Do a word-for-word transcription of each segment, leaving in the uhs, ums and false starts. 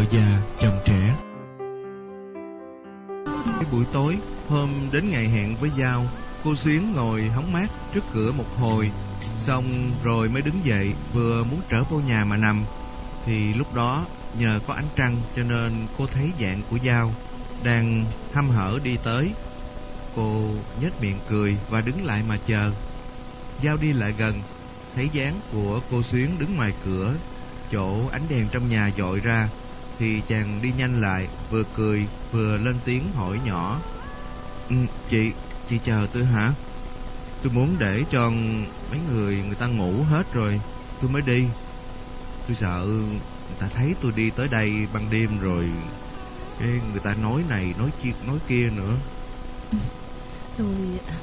vợ già chồng trẻ. Cái buổi tối hôm đến ngày hẹn với Giao, cô Xuyến ngồi hóng mát trước cửa một hồi, xong rồi mới đứng dậy vừa muốn trở vô nhà mà nằm. Thì lúc đó nhờ có ánh trăng cho nên cô thấy dạng của Giao đang hăm hở đi tới. Cô nhếch miệng cười và đứng lại mà chờ. Giao đi lại gần, thấy dáng của cô Xuyến đứng ngoài cửa, chỗ ánh đèn trong nhà dội ra, thì chàng đi nhanh lại, vừa cười vừa lên tiếng hỏi nhỏ: ừ, Chị, chị chờ tôi hả? Tôi muốn để cho mấy người người ta ngủ hết rồi tôi mới đi. Tôi sợ người ta thấy tôi đi tới đây ban đêm rồi cái người ta nói này nói kia nói kia nữa. Tôi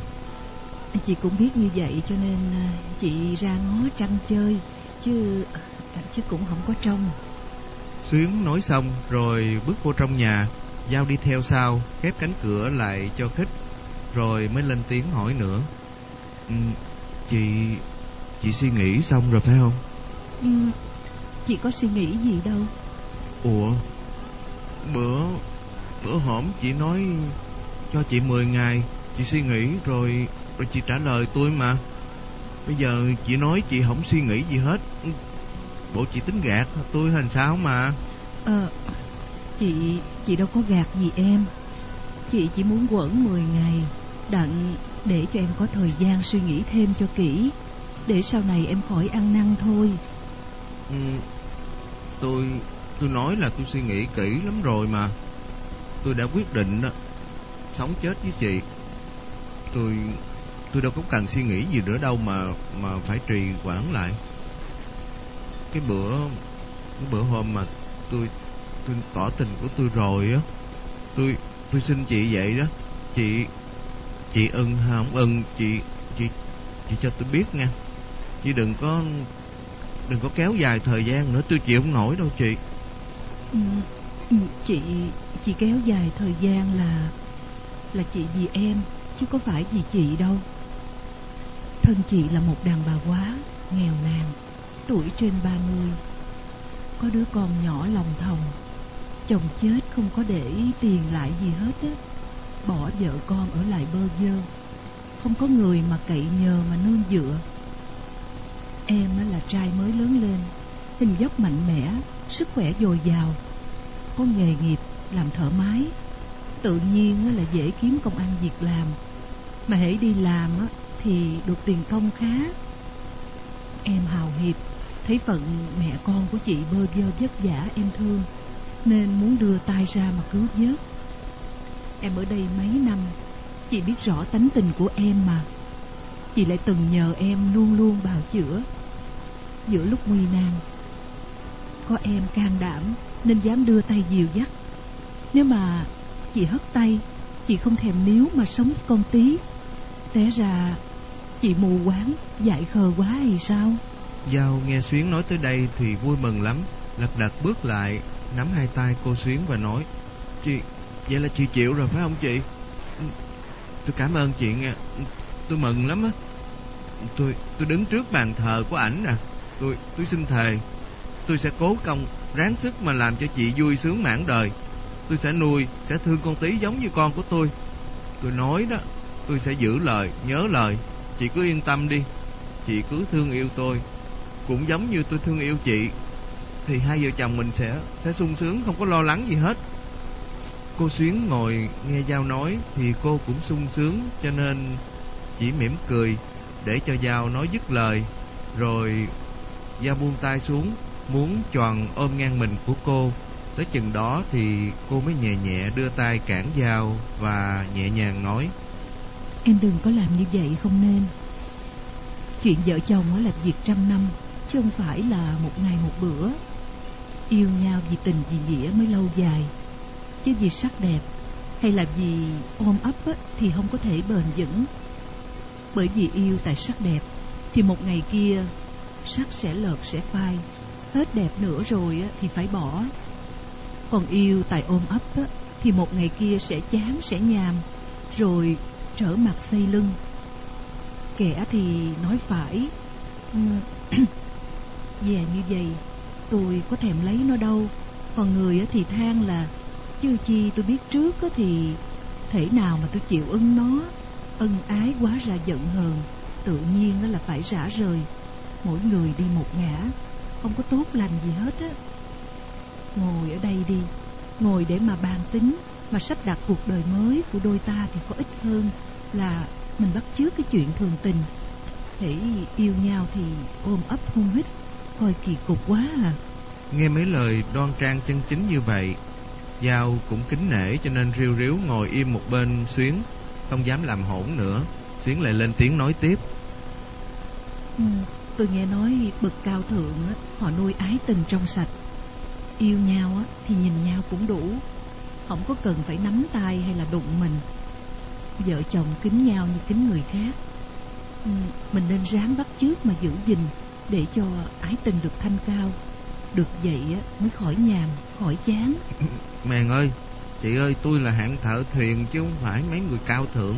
Chị cũng biết như vậy cho nên chị ra ngó trăng chơi, chứ chứ cũng không có trông. Xuyến nói xong rồi bước vô trong nhà. Giao đi theo sau, khép cánh cửa lại cho khít, rồi mới lên tiếng hỏi nữa: ừ, Chị Chị suy nghĩ xong rồi phải không? Ừ, chị có suy nghĩ gì đâu. Ủa, bữa Bữa hổm chị nói cho chị mười ngày chị suy nghĩ rồi Rồi chị trả lời tôi mà. Bây giờ chị nói chị không suy nghĩ gì hết. Bộ chị tính gạt tôi hay sao mà? Ờ, chị Chị đâu có gạt gì em. Chị chỉ muốn quẩn mười ngày đặng để cho em có thời gian suy nghĩ thêm cho kỹ, để sau này em khỏi ăn năn thôi. ừ, Tôi Tôi nói là tôi suy nghĩ kỹ lắm rồi mà. Tôi đã quyết định đó, sống chết với chị. Tôi Tôi đâu có cần suy nghĩ gì nữa đâu mà Mà phải trì hoãn lại. Cái bữa Cái bữa hôm mà tôi Tôi tỏ tình của tôi rồi á, Tôi Tôi xin chị vậy đó. Chị Chị ưng hay không ưng, Chị Chị Chị cho tôi biết nha. Chị đừng có Đừng có kéo dài thời gian nữa, tôi chịu không nổi đâu chị. ừ, ừ, Chị Chị kéo dài thời gian là Là chị vì em, chứ có phải vì chị đâu. Thân chị là một đàn bà quá nghèo nàn, tuổi trên ba mươi, có đứa con nhỏ lòng thòng. Chồng chết không có để ý tiền lại gì hết á, bỏ vợ con ở lại bơ vơ, không có người mà cậy nhờ mà nương dựa. Em là trai mới lớn lên, hình dốc mạnh mẽ, sức khỏe dồi dào, có nghề nghiệp làm thợ máy, tự nhiên là dễ kiếm công ăn việc làm. Mà hễ đi làm thì được tiền công khá. Em hào hiệp, thấy phận mẹ con của chị bơ vơ vất vả em thương, nên muốn đưa tay ra mà cứu vớt. Em ở đây mấy năm, chị biết rõ tánh tình của em mà. Chị lại từng nhờ em luôn luôn bào chữa giữa lúc nguy nan. Có em can đảm nên dám đưa tay dìu dắt. Nếu mà chị hất tay, chị không thèm níu mà sống với con tí, té ra chị mù quáng, dại khờ quá hay sao? Giao nghe Xuyến nói tới đây thì vui mừng lắm, lật đật bước lại, nắm hai tay cô Xuyến và nói: Chị, vậy là chị chịu rồi phải không chị? Tôi cảm ơn chị nghe, tôi mừng lắm á. Tôi tôi đứng trước bàn thờ của ảnh nè, tôi tôi xin thề, tôi sẽ cố công ráng sức mà làm cho chị vui sướng mãn đời. Tôi sẽ nuôi, sẽ thương con tí giống như con của tôi. Tôi nói đó, tôi sẽ giữ lời, nhớ lời. Chị cứ yên tâm đi. Chị cứ thương yêu tôi, cũng giống như tôi thương yêu chị, thì hai vợ chồng mình sẽ sẽ sung sướng, không có lo lắng gì hết. Cô Xuyến ngồi nghe Giao nói thì cô cũng sung sướng, cho nên chỉ mỉm cười để cho Giao nói dứt lời. Rồi Giao buông tay xuống, muốn choàng ôm ngang mình của cô. Tới chừng đó thì cô mới nhẹ nhẹ đưa tay cản Giao và nhẹ nhàng nói: Em đừng có làm như vậy, không nên. Chuyện vợ chồng là việc trăm năm, chứ không phải là một ngày một bữa. Yêu nhau vì tình vì nghĩa mới lâu dài, chứ vì sắc đẹp hay là vì ôm ấp á, thì không có thể bền vững. Bởi vì yêu tại sắc đẹp thì một ngày kia sắc sẽ lợp sẽ phai, hết đẹp nữa rồi á, thì phải bỏ. Còn yêu tại ôm ấp á, thì một ngày kia sẽ chán sẽ nhàm, rồi trở mặt xây lưng. Kẻ thì nói phải: Về như vậy tôi có thèm lấy nó đâu, Còn người thì than là chứ chi tôi biết trước thì thể nào mà tôi chịu ưng nó. Ân ái quá ra giận hờn, tự nhiên là phải rã rời. Mỗi người đi một ngã, không có tốt lành gì hết á. Ngồi ở đây đi, ngồi để mà bàn tính, mà sắp đặt cuộc đời mới của đôi ta thì có ích hơn là mình bắt chước cái chuyện thường tình. Hễ yêu nhau thì ôm ấp hôn hít, coi kỳ cục quá à. Nghe mấy lời đoan trang chân chính như vậy, Giao cũng kính nể cho nên riu riu ngồi im một bên Xuyến, không dám làm hỗn nữa. Xuyến lại lên tiếng nói tiếp. Ừ, tôi nghe nói bậc cao thượng á, họ nuôi ái tình trong sạch. Yêu nhau á, thì nhìn nhau cũng đủ, không có cần phải nắm tay hay là đụng mình. Vợ chồng kính nhau như kính người khác. Ừ, mình nên ráng bắt chước mà giữ gìn, để cho ái tình được thanh cao. Được vậy á, mới khỏi nhàn, khỏi chán. Mèn ơi, chị ơi, tôi là hạng thợ thuyền chứ không phải mấy người cao thượng.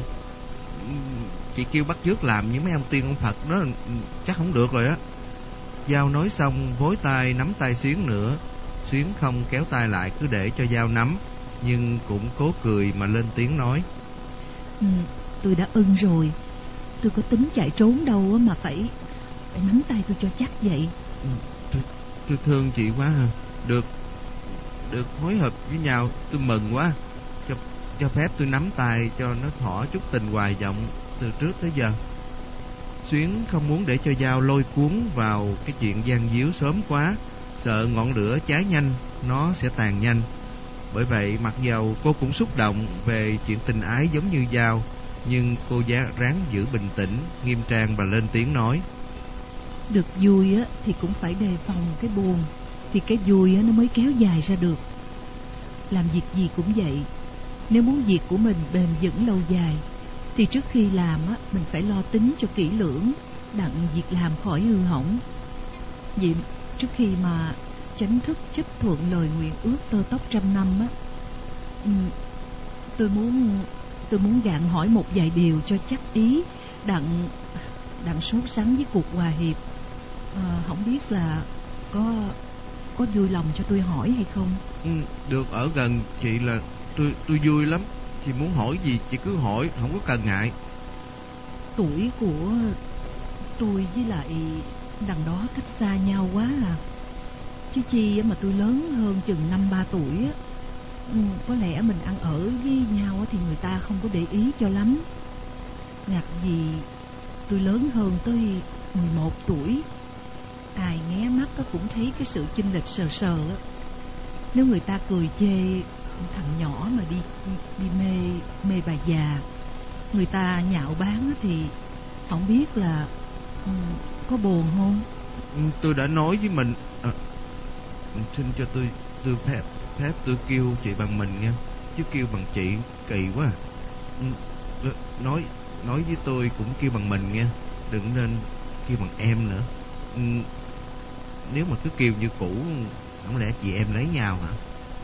Chị kêu bắt chước làm như mấy ông tiên ông Phật đó chắc không được rồi á. Giao nói xong vối tay nắm tay Xuyến nữa. Xuyến không kéo tay lại, cứ để cho Giao nắm, nhưng cũng cố cười mà lên tiếng nói. Ừ, tôi đã ưng rồi. Tôi có tính chạy trốn đâu mà phải phải nắm tay tôi cho chắc vậy. Ừ, tôi, tôi thương chị quá hả? Được Được phối hợp với nhau tôi mừng quá. Cho, cho phép tôi nắm tay cho nó thỏa chút tình hoài vọng từ trước tới giờ. Xuyến không muốn để cho Giao lôi cuốn vào cái chuyện gian díu sớm quá, sợ ngọn lửa cháy nhanh nó sẽ tàn nhanh. Bởi vậy mặc dầu cô cũng xúc động về chuyện tình ái giống như Giao, nhưng cô giá ráng giữ bình tĩnh, nghiêm trang và lên tiếng nói. Được vui á thì cũng phải đề phòng cái buồn, thì cái vui á nó mới kéo dài ra được. Làm việc gì cũng vậy, nếu muốn việc của mình bền vững lâu dài thì trước khi làm á mình phải lo tính cho kỹ lưỡng, đặng việc làm khỏi hư hỏng. Vậy trước khi mà chánh thức chấp thuận lời nguyện ước tơ tóc trăm năm á, tôi muốn tôi muốn gạn hỏi một vài điều cho chắc ý, đặng đặng sốt sắng với cuộc hòa hiệp. À, không biết là có có vui lòng cho tôi hỏi hay không? Ừ, được ở gần chị là tôi tôi vui lắm. Chị muốn hỏi gì chị cứ hỏi, không có cần ngại. Tuổi của tôi với lại đằng đó cách xa nhau quá à. Chứ chi mà tôi lớn hơn chừng năm ba tuổi á. Ừ, có lẽ mình ăn ở với nhau thì người ta không có để ý cho lắm. Ngặt gì tôi lớn hơn tới mười một tuổi. Ai nghe mắt cũng thấy cái sự chênh lệch sờ sờ á. Nếu người ta cười chê thằng nhỏ mà đi đi mê mê bà già, người ta nhạo báng thì không biết là um, có buồn không? Tôi đã nói với mình à, xin cho tôi tôi phép phép tôi kêu chị bằng mình nha, chứ kêu bằng chị kỳ quá. À. Nói nói với tôi cũng kêu bằng mình nha, đừng nên kêu bằng em nữa. Nếu mà cứ kêu như cũ, không lẽ chị em lấy nhau hả?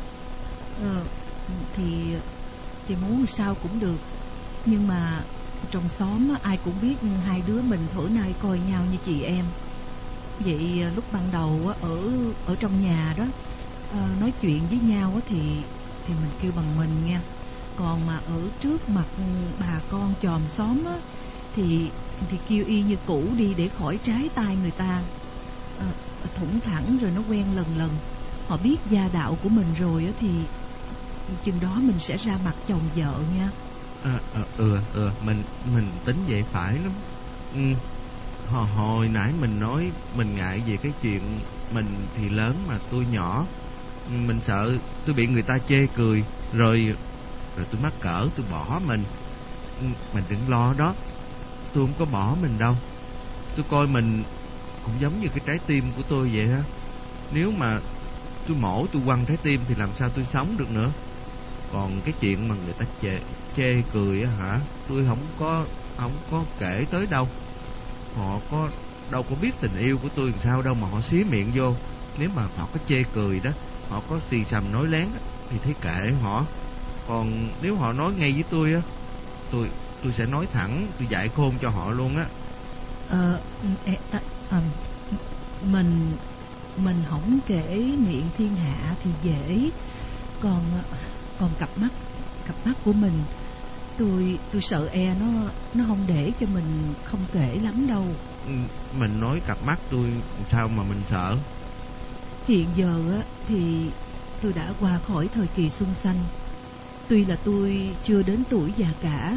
Ờ, thì thì muốn sao cũng được, nhưng mà trong xóm ai cũng biết hai đứa mình thuở nay coi nhau như chị em. Vậy lúc ban đầu ở ở trong nhà đó nói chuyện với nhau thì thì mình kêu bằng mình nha. Còn mà ở trước mặt bà con chòm xóm á, thì thì kêu y như cũ đi để khỏi trái tai người ta. À, thủng thẳng rồi nó quen lần lần. Họ biết gia đạo của mình rồi á thì chừng đó mình sẽ ra mặt chồng vợ nha. À, à, ừ ừ mình mình tính vậy phải lắm. Ừ. Hồi, hồi nãy mình nói mình ngại về cái chuyện mình thì lớn mà tôi nhỏ. Mình sợ tôi bị người ta chê cười, rồi rồi tôi mắc cỡ tôi bỏ mình. Mình đừng lo đó, tôi không có bỏ mình đâu. Tôi coi mình cũng giống như cái trái tim của tôi vậy á. Nếu mà tôi mổ tôi quăng trái tim thì làm sao tôi sống được nữa. Còn cái chuyện mà người ta chê, chê cười á hả, tôi không có không có kể tới đâu. Họ có đâu có biết tình yêu của tôi làm sao đâu mà họ xía miệng vô. Nếu mà họ có chê cười đó, họ có xì xầm nói lén đó, thì thấy kệ họ. Còn nếu họ nói ngay với tôi á, tôi tôi sẽ nói thẳng, tôi dạy khôn cho họ luôn á. Ờ, à, à, mình mình không kể miệng thiên hạ thì dễ, còn còn cặp mắt cặp mắt của mình, tôi tôi sợ e nó nó không để cho mình không kể lắm đâu. Ừ, mình nói cặp mắt tôi sao mà mình sợ? Hiện giờ á thì tôi đã qua khỏi thời kỳ xuân xanh. Tuy là tôi chưa đến tuổi già cả,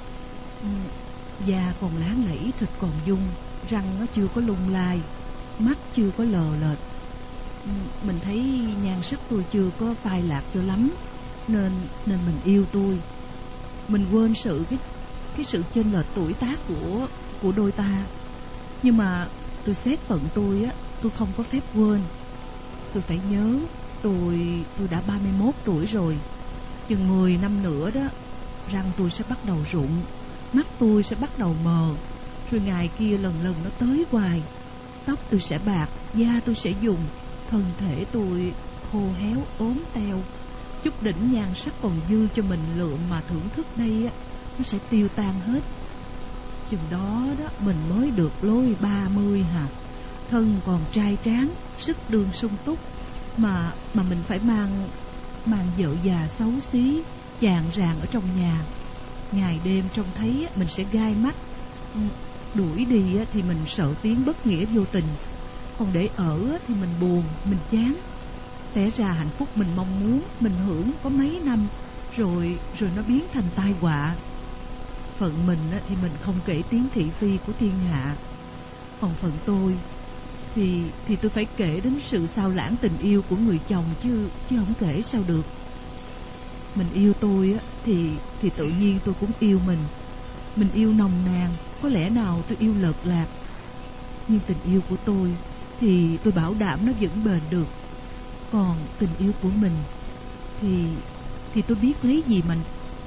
da còn láng lẫy, thịt còn dung, răng nó chưa có lung lai, mắt chưa có lờ lệch. Mình thấy nhan sắc tôi chưa có phai lạc cho lắm, nên nên mình yêu tôi. Mình quên sự cái cái sự chênh lệch tuổi tác của của đôi ta. Nhưng mà tôi xét phận tôi á, tôi không có phép quên. Tôi phải nhớ tôi tôi đã ba mươi mốt tuổi rồi. Chừng mười năm nữa đó, răng tôi sẽ bắt đầu rụng, mắt tôi sẽ bắt đầu mờ, rồi ngày kia lần lần nó tới hoài. Tóc tôi sẽ bạc, da tôi sẽ dùng, thân thể tôi khô héo ốm teo. Chút đỉnh nhan sắc còn dư cho mình lượm mà thưởng thức đây á, nó sẽ tiêu tan hết. Chừng đó đó mình mới được lôi ba mươi hả. Thân còn trai tráng, sức đường sung túc, mà mà mình phải mang mang vợ già xấu xí chàng ràng ở trong nhà. Ngày đêm trông thấy mình sẽ gai mắt, đuổi đi thì mình sợ tiếng bất nghĩa vô tình, còn để ở thì mình buồn, mình chán. Té ra hạnh phúc mình mong muốn, mình hưởng có mấy năm rồi rồi nó biến thành tai họa. Phận mình thì mình không kể tiếng thị phi của thiên hạ, còn phận tôi thì thì tôi phải kể đến sự sao lãng tình yêu của người chồng chứ chứ không kể sao được. Mình yêu tôi á thì thì tự nhiên tôi cũng yêu mình. Mình yêu nồng nàn, có lẽ nào tôi yêu lợt lạc. Nhưng tình yêu của tôi thì tôi bảo đảm nó vững bền được. Còn tình yêu của mình thì thì tôi biết lấy gì mình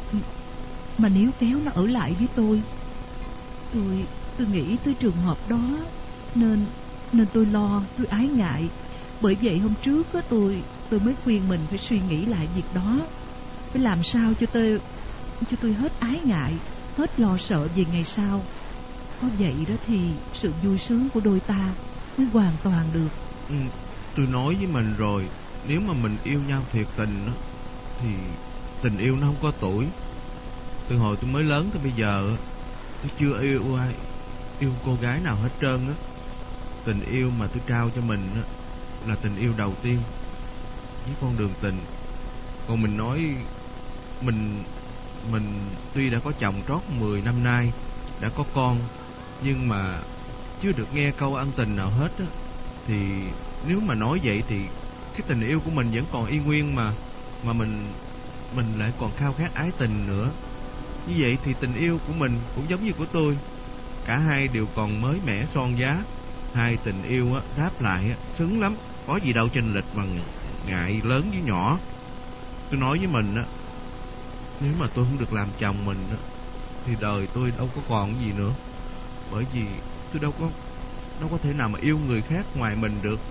mà níu kéo nó ở lại với tôi. Tôi tôi nghĩ tới trường hợp đó nên nên tôi lo, tôi ái ngại. Bởi vậy hôm trước á, tôi tôi mới khuyên mình phải suy nghĩ lại việc đó, phải làm sao cho tôi cho tôi hết ái ngại, hết lo sợ về ngày sau. Có vậy đó thì sự vui sướng của đôi ta mới hoàn toàn được. Ừ, tôi nói với mình rồi, nếu mà mình yêu nhau thiệt tình đó, thì tình yêu nó không có tuổi. Từ hồi tôi mới lớn tới bây giờ, tôi chưa yêu ai, yêu cô gái nào hết trơn á. Tình yêu mà tôi trao cho mình á, là tình yêu đầu tiên với con đường tình. Còn mình nói mình mình tuy đã có chồng trót mười năm nay, đã có con, nhưng mà chưa được nghe câu ân tình nào hết á, thì nếu mà nói vậy thì cái tình yêu của mình vẫn còn y nguyên mà mà mình mình lại còn khao khát ái tình nữa. Như vậy thì tình yêu của mình cũng giống như của tôi, cả hai đều còn mới mẻ son giá. Hai tình yêu á đáp lại á xứng lắm, có gì đâu chênh lệch bằng ngại lớn với nhỏ. Tôi nói với mình á, nếu mà tôi không được làm chồng mình á, thì đời tôi đâu có còn gì nữa. Bởi vì tôi đâu có đâu có thể nào mà yêu người khác ngoài mình được.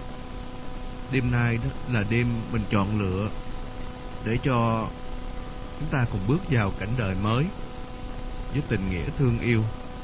Đêm nay đó là đêm mình chọn lựa để cho chúng ta cùng bước vào cảnh đời mới với tình nghĩa thương yêu.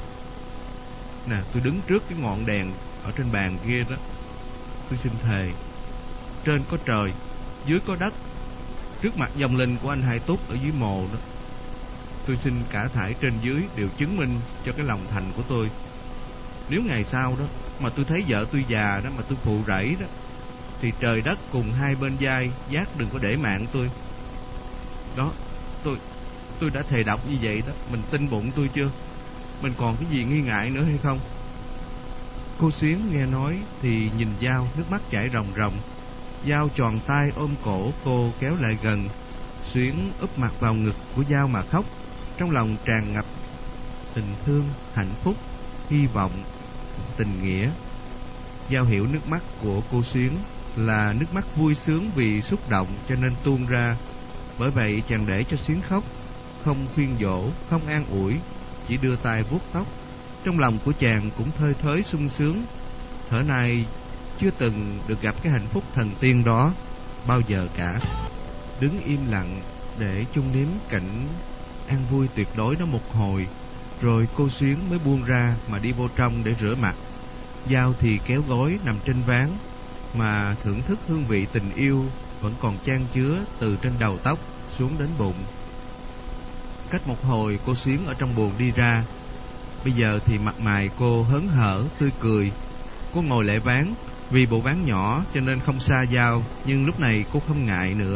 Nè, tôi đứng trước cái ngọn đèn ở trên bàn kia đó, tôi xin thề, trên có trời, dưới có đất, trước mặt vong linh của anh Hai Túc ở dưới mồ đó, tôi xin cả thảy trên dưới đều chứng minh cho cái lòng thành của tôi. Nếu ngày sau đó mà tôi thấy vợ tôi già đó mà tôi phụ rẫy đó, thì trời đất cùng hai bên vai giác đừng có để mạng tôi. Đó, tôi tôi đã thề độc như vậy đó, mình tin bụng tôi chưa? Mình còn cái gì nghi ngại nữa hay không? Cô Xuyến nghe nói thì nhìn Giao, nước mắt chảy ròng ròng. Giao tròn tay ôm cổ cô kéo lại gần. Xuyến úp mặt vào ngực của Giao mà khóc, trong lòng tràn ngập tình thương, hạnh phúc, hy vọng, tình nghĩa. Giao hiểu nước mắt của cô Xuyến là nước mắt vui sướng vì xúc động cho nên tuôn ra. Bởi vậy chàng để cho Xuyến khóc, không khuyên dỗ, không an ủi, chỉ đưa tay vuốt tóc. Trong lòng của chàng cũng thơi thới sung sướng. Thở này chưa từng được gặp cái hạnh phúc thần tiên đó bao giờ cả. Đứng im lặng để chung nếm cảnh an vui tuyệt đối đó một hồi, rồi cô Xuyến mới buông ra mà đi vô trong để rửa mặt. Giao thì kéo gối nằm trên ván. mà thưởng thức hương vị tình yêu vẫn còn chan chứa từ trên đầu tóc xuống đến bụng. Cách một hồi, cô Xuyến ở trong buồng đi ra. Bây giờ thì mặt mày cô hớn hở, tươi cười. Cô ngồi lại ván, vì bộ ván nhỏ cho nên không xa Giao, nhưng lúc này cô không ngại nữa.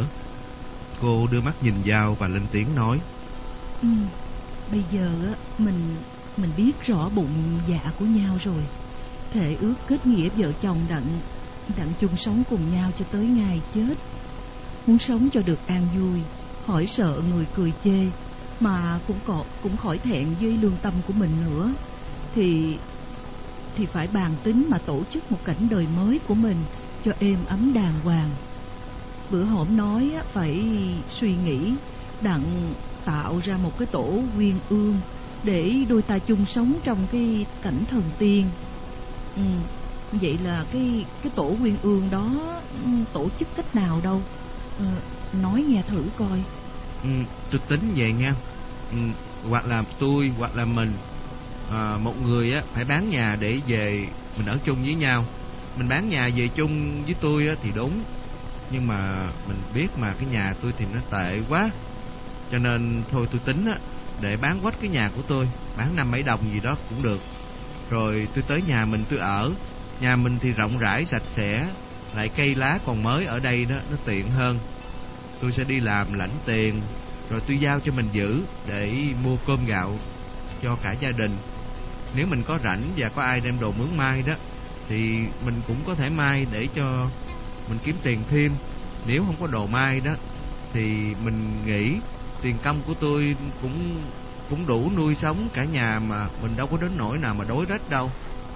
Cô đưa mắt nhìn Giao và lên tiếng nói: ừ, Bây giờ á, mình mình biết rõ bụng dạ của nhau rồi. Thề ước kết nghĩa vợ chồng đặng đặng chung sống cùng nhau cho tới ngày chết. Muốn sống cho được an vui, khỏi sợ người cười chê, mà cũng có, cũng khỏi thẹn với lương tâm của mình nữa, thì thì phải bàn tính mà tổ chức một cảnh đời mới của mình cho êm ấm đàng hoàng. Bữa hổm nói á, phải suy nghĩ đặng tạo ra một cái tổ uyên ương để đôi ta chung sống trong cái cảnh thần tiên. Ừ, vậy là cái cái tổ uyên ương đó tổ chức cách nào đâu? Ừ, nói nghe thử coi. Ừ, tôi tính vậy nha. Ừ, hoặc là tôi hoặc là mình, à, một người á phải bán nhà để về mình ở chung với nhau. Mình bán nhà về chung với tôi á thì đúng, nhưng mà mình biết mà cái nhà tôi thì nó tệ quá, cho nên thôi tôi tính á để bán quách cái nhà của tôi, bán năm bảy đồng gì đó cũng được. Rồi tôi tới nhà mình tôi ở. Nhà mình thì rộng rãi sạch sẽ, lại cây lá còn mới ở đây đó, nó tiện hơn. Tôi sẽ đi làm lãnh tiền, rồi tôi giao cho mình giữ để mua cơm gạo cho cả gia đình. Nếu mình có rảnh và có ai đem đồ mướn mai đó thì mình cũng có thể mai để cho mình kiếm tiền thêm. Nếu không có đồ mai đó thì mình nghĩ tiền công của tôi cũng cũng đủ nuôi sống cả nhà, mà mình đâu có đến nỗi nào mà đói rách đâu.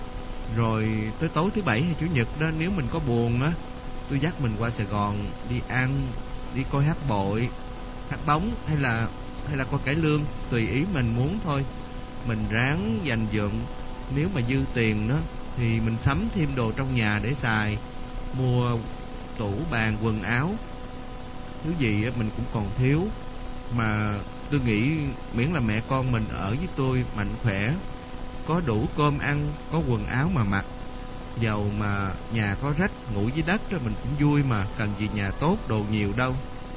Rồi tới tối thứ bảy hay chủ nhật đó, nếu mình có buồn á, tôi dắt mình qua Sài Gòn đi ăn, đi coi hát bội, hát bóng, hay là hay là coi cải lương, tùy ý mình muốn thôi. Mình ráng dành dụm, nếu mà dư tiền đó thì mình sắm thêm đồ trong nhà để xài, mua tủ bàn quần áo, thứ gì á mình cũng còn thiếu. Mà tôi nghĩ miễn là mẹ con mình ở với tôi mạnh khỏe, có đủ cơm ăn, có quần áo mà mặc, dầu mà nhà có rách ngủ dưới đất đó mình cũng vui mà, cần gì nhà tốt đồ nhiều đâu.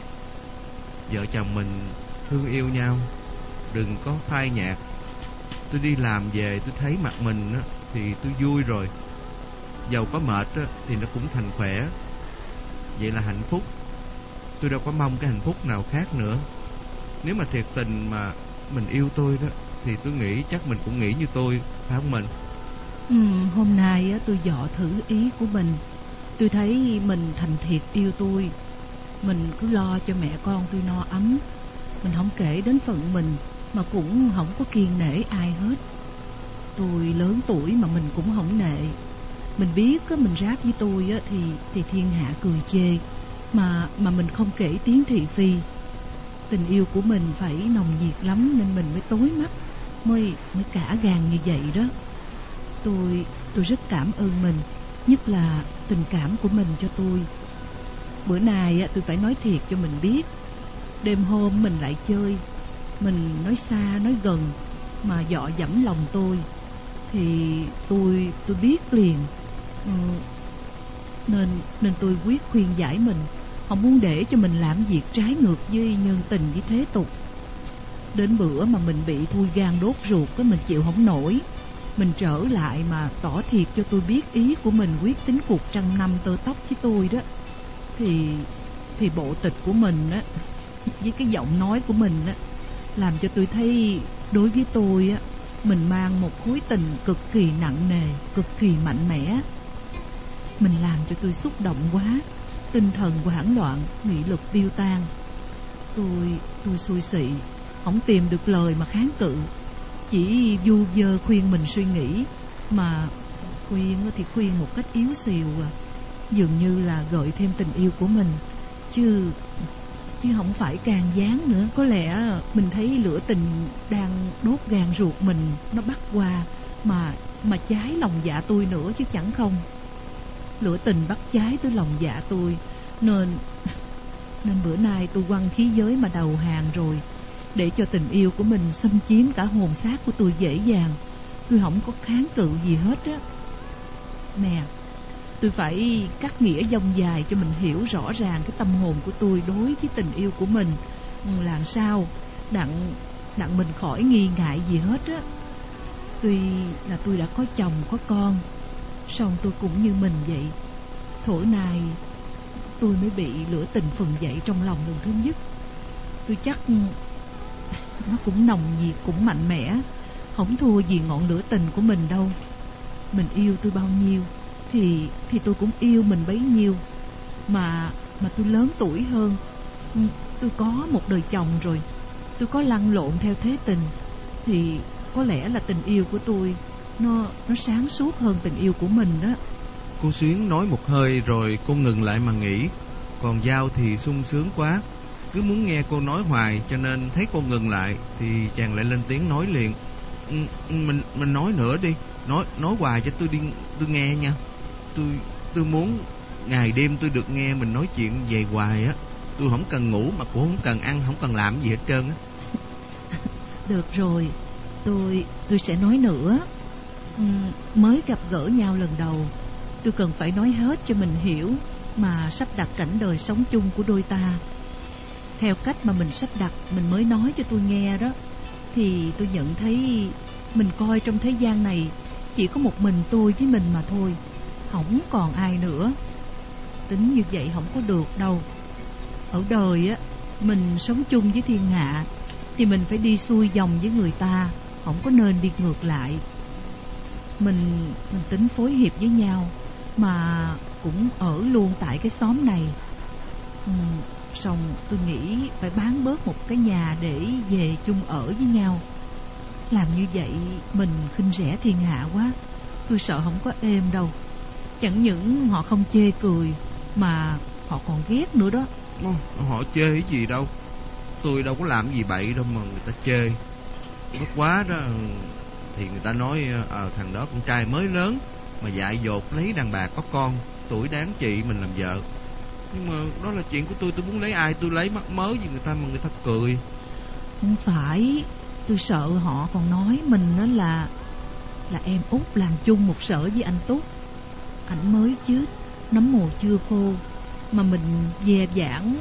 Vợ chồng mình thương yêu nhau, đừng có phai nhạt. Tôi đi làm về tôi thấy mặt mình á thì tôi vui rồi, dầu có mệt á thì nó cũng thành khỏe. Vậy là hạnh phúc. Tôi đâu có mong cái hạnh phúc nào khác nữa. Nếu mà thiệt tình mà mình yêu tôi đó thì tôi nghĩ chắc mình cũng nghĩ như tôi, phải không mình? Ừ, hôm nay á, tôi dọ thử ý của mình. Tôi thấy mình thành thiệt yêu tôi. Mình cứ lo cho mẹ con tôi no ấm. Mình không kể đến phận mình, mà cũng không có kiêng nể ai hết. Tôi lớn tuổi mà mình cũng không nệ. Mình biết á, mình ráp với tôi á, thì, thì thiên hạ cười chê, Mà mà mình không kể tiếng thị phi. Tình yêu của mình phải nồng nhiệt lắm nên mình mới tối mắt, Mới mới cả gan như vậy đó. Tôi tôi rất cảm ơn mình, nhất là tình cảm của mình cho tôi. Bữa nay á, tôi phải nói thiệt cho mình biết. Đêm hôm mình lại chơi, mình nói xa nói gần mà dọ dẫm lòng tôi, thì tôi tôi biết liền. ừ, Nên nên tôi quyết khuyên giải mình, không muốn để cho mình làm việc trái ngược với nhân tình với thế tục. Đến bữa mà mình bị thui gan đốt ruột, cái mình chịu không nổi, mình trở lại mà tỏ thiệt cho tôi biết ý của mình quyết tính cuộc trăm năm tơ tóc với tôi đó, thì thì bộ tịch của mình á với cái giọng nói của mình á làm cho tôi thấy đối với tôi á mình mang một khối tình cực kỳ nặng nề, cực kỳ mạnh mẽ. Mình làm cho tôi xúc động quá, tinh thần hoảng loạn, nghị lực tiêu tan. Tôi tôi xui xị, không tìm được lời mà kháng cự, chỉ vu vơ khuyên mình suy nghĩ, mà khuyên thì khuyên một cách yếu xìu à, dường như là gợi thêm tình yêu của mình, chứ chứ không phải càng gián nữa. Có lẽ mình thấy lửa tình đang đốt gan ruột mình, nó bắt qua mà mà cháy lòng dạ tôi nữa chứ chẳng không. Lửa tình bắt cháy tới lòng dạ tôi, nên nên bữa nay tôi quăng khí giới mà đầu hàng rồi, để cho tình yêu của mình xâm chiếm cả hồn xác của tôi dễ dàng. Tôi không có kháng cự gì hết á. Nè, Tôi phải cắt nghĩa dông dài cho mình hiểu rõ ràng cái tâm hồn của tôi đối với tình yêu của mình, làm sao đặng đặng mình khỏi nghi ngại gì hết á. Tuy là tôi đã có chồng có con, song tôi cũng như mình vậy. Thổi nay tôi mới bị lửa tình phừng dậy trong lòng lần thứ nhất. Tôi chắc nó cũng nồng nhiệt, cũng mạnh mẽ, không thua gì ngọn lửa tình của mình đâu. Mình yêu tôi bao nhiêu thì thì tôi cũng yêu mình bấy nhiêu. Mà mà tôi lớn tuổi hơn, tôi có một đời chồng rồi, tôi có lăn lộn theo thế tình, thì có lẽ là tình yêu của tôi nó nó sáng suốt hơn tình yêu của mình đó. Cô Xuyến nói một hơi rồi cô ngừng lại mà nghĩ. Còn Giao thì sung sướng quá, cứ muốn nghe cô nói hoài, cho nên thấy cô ngừng lại thì chàng lại lên tiếng nói liền. Ừ, mình mình nói nữa đi, nói nói hoài cho tôi đi, tôi nghe nha. Tôi tôi muốn ngày đêm tôi được nghe mình nói chuyện về hoài á. Tôi không cần ngủ mà cũng không cần ăn, không cần làm gì hết trơn á. Được rồi, tôi tôi sẽ nói nữa. Ừ, mới gặp gỡ nhau lần đầu, tôi cần phải nói hết cho mình hiểu mà sắp đặt cảnh đời sống chung của đôi ta. Theo cách mà mình sắp đặt, mình mới nói cho tôi nghe đó, thì tôi nhận thấy mình coi trong thế gian này chỉ có một mình tôi với mình mà thôi, không còn ai nữa. Tính như vậy không có được đâu. Ở đời á, mình sống chung với thiên hạ thì mình phải đi xuôi dòng với người ta, không có nên đi ngược lại. Mình mình tính phối hiệp với nhau mà cũng ở luôn tại cái xóm này. Ừ, xong tôi nghĩ phải bán bớt một cái nhà để về chung ở với nhau. Làm như vậy mình khinh rẻ thiên hạ quá, tôi sợ không có êm đâu. Chẳng những họ không chê cười mà họ còn ghét nữa đó. Họ chê cái gì đâu, tôi đâu có làm gì bậy đâu mà người ta chê. Bất quá đó thì người ta nói à, thằng đó con trai mới lớn mà dại dột lấy đàn bà có con, tuổi đáng chị mình làm vợ. Nhưng mà đó là chuyện của tôi, tôi muốn lấy ai tôi lấy, mắc mớ gì người ta mà người ta cười. Không phải, tôi sợ họ còn nói mình đó là là em út làm chung một sở với anh Túc. Ảnh mới chết, nấm mồ chưa khô, mà mình dè dãn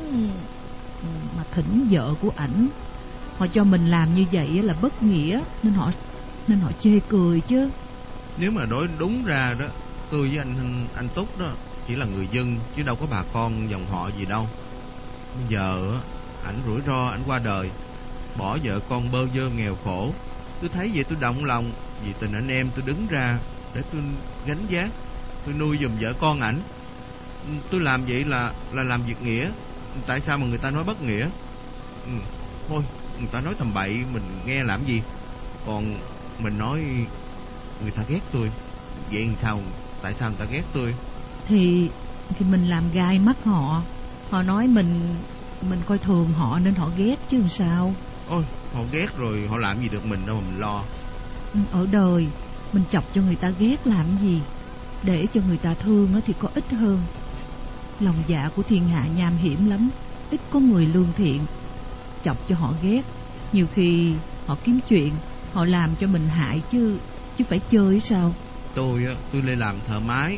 mà thỉnh vợ của ảnh. Họ cho mình làm như vậy là bất nghĩa, nên họ nên họ chê cười chứ. Nếu mà nói đúng ra đó, tôi với anh anh Túc đó chỉ là người dân chứ đâu có bà con dòng họ gì đâu. Bây giờ ảnh rủi ro, ảnh qua đời, bỏ vợ con bơ vơ nghèo khổ. Tôi thấy vậy tôi động lòng, vì tình anh em tôi đứng ra để tôi gánh vác, tôi nuôi giùm vợ con ảnh. Tôi làm vậy là là làm việc nghĩa. Tại sao mà người ta nói bất nghĩa? Ừ, thôi người ta nói tầm bậy mình nghe làm gì. Còn mình nói người ta ghét tôi, vậy làm sao? Tại sao người ta ghét tôi? Thì thì mình làm gai mắt họ. Họ nói mình mình coi thường họ nên họ ghét chứ làm sao. Ôi, họ ghét rồi họ làm gì được mình đâu mà mình lo. Ở đời mình chọc cho người ta ghét làm gì? Để cho người ta thương thì có ích hơn. Lòng dạ của thiên hạ nham hiểm lắm, ít có người lương thiện. Chọc cho họ ghét, nhiều khi họ kiếm chuyện, họ làm cho mình hại chứ chứ phải chơi sao? Tôi á, tôi lên làm thợ máy.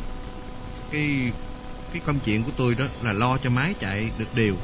Cái cái công chuyện của tôi đó là lo cho máy chạy được đều.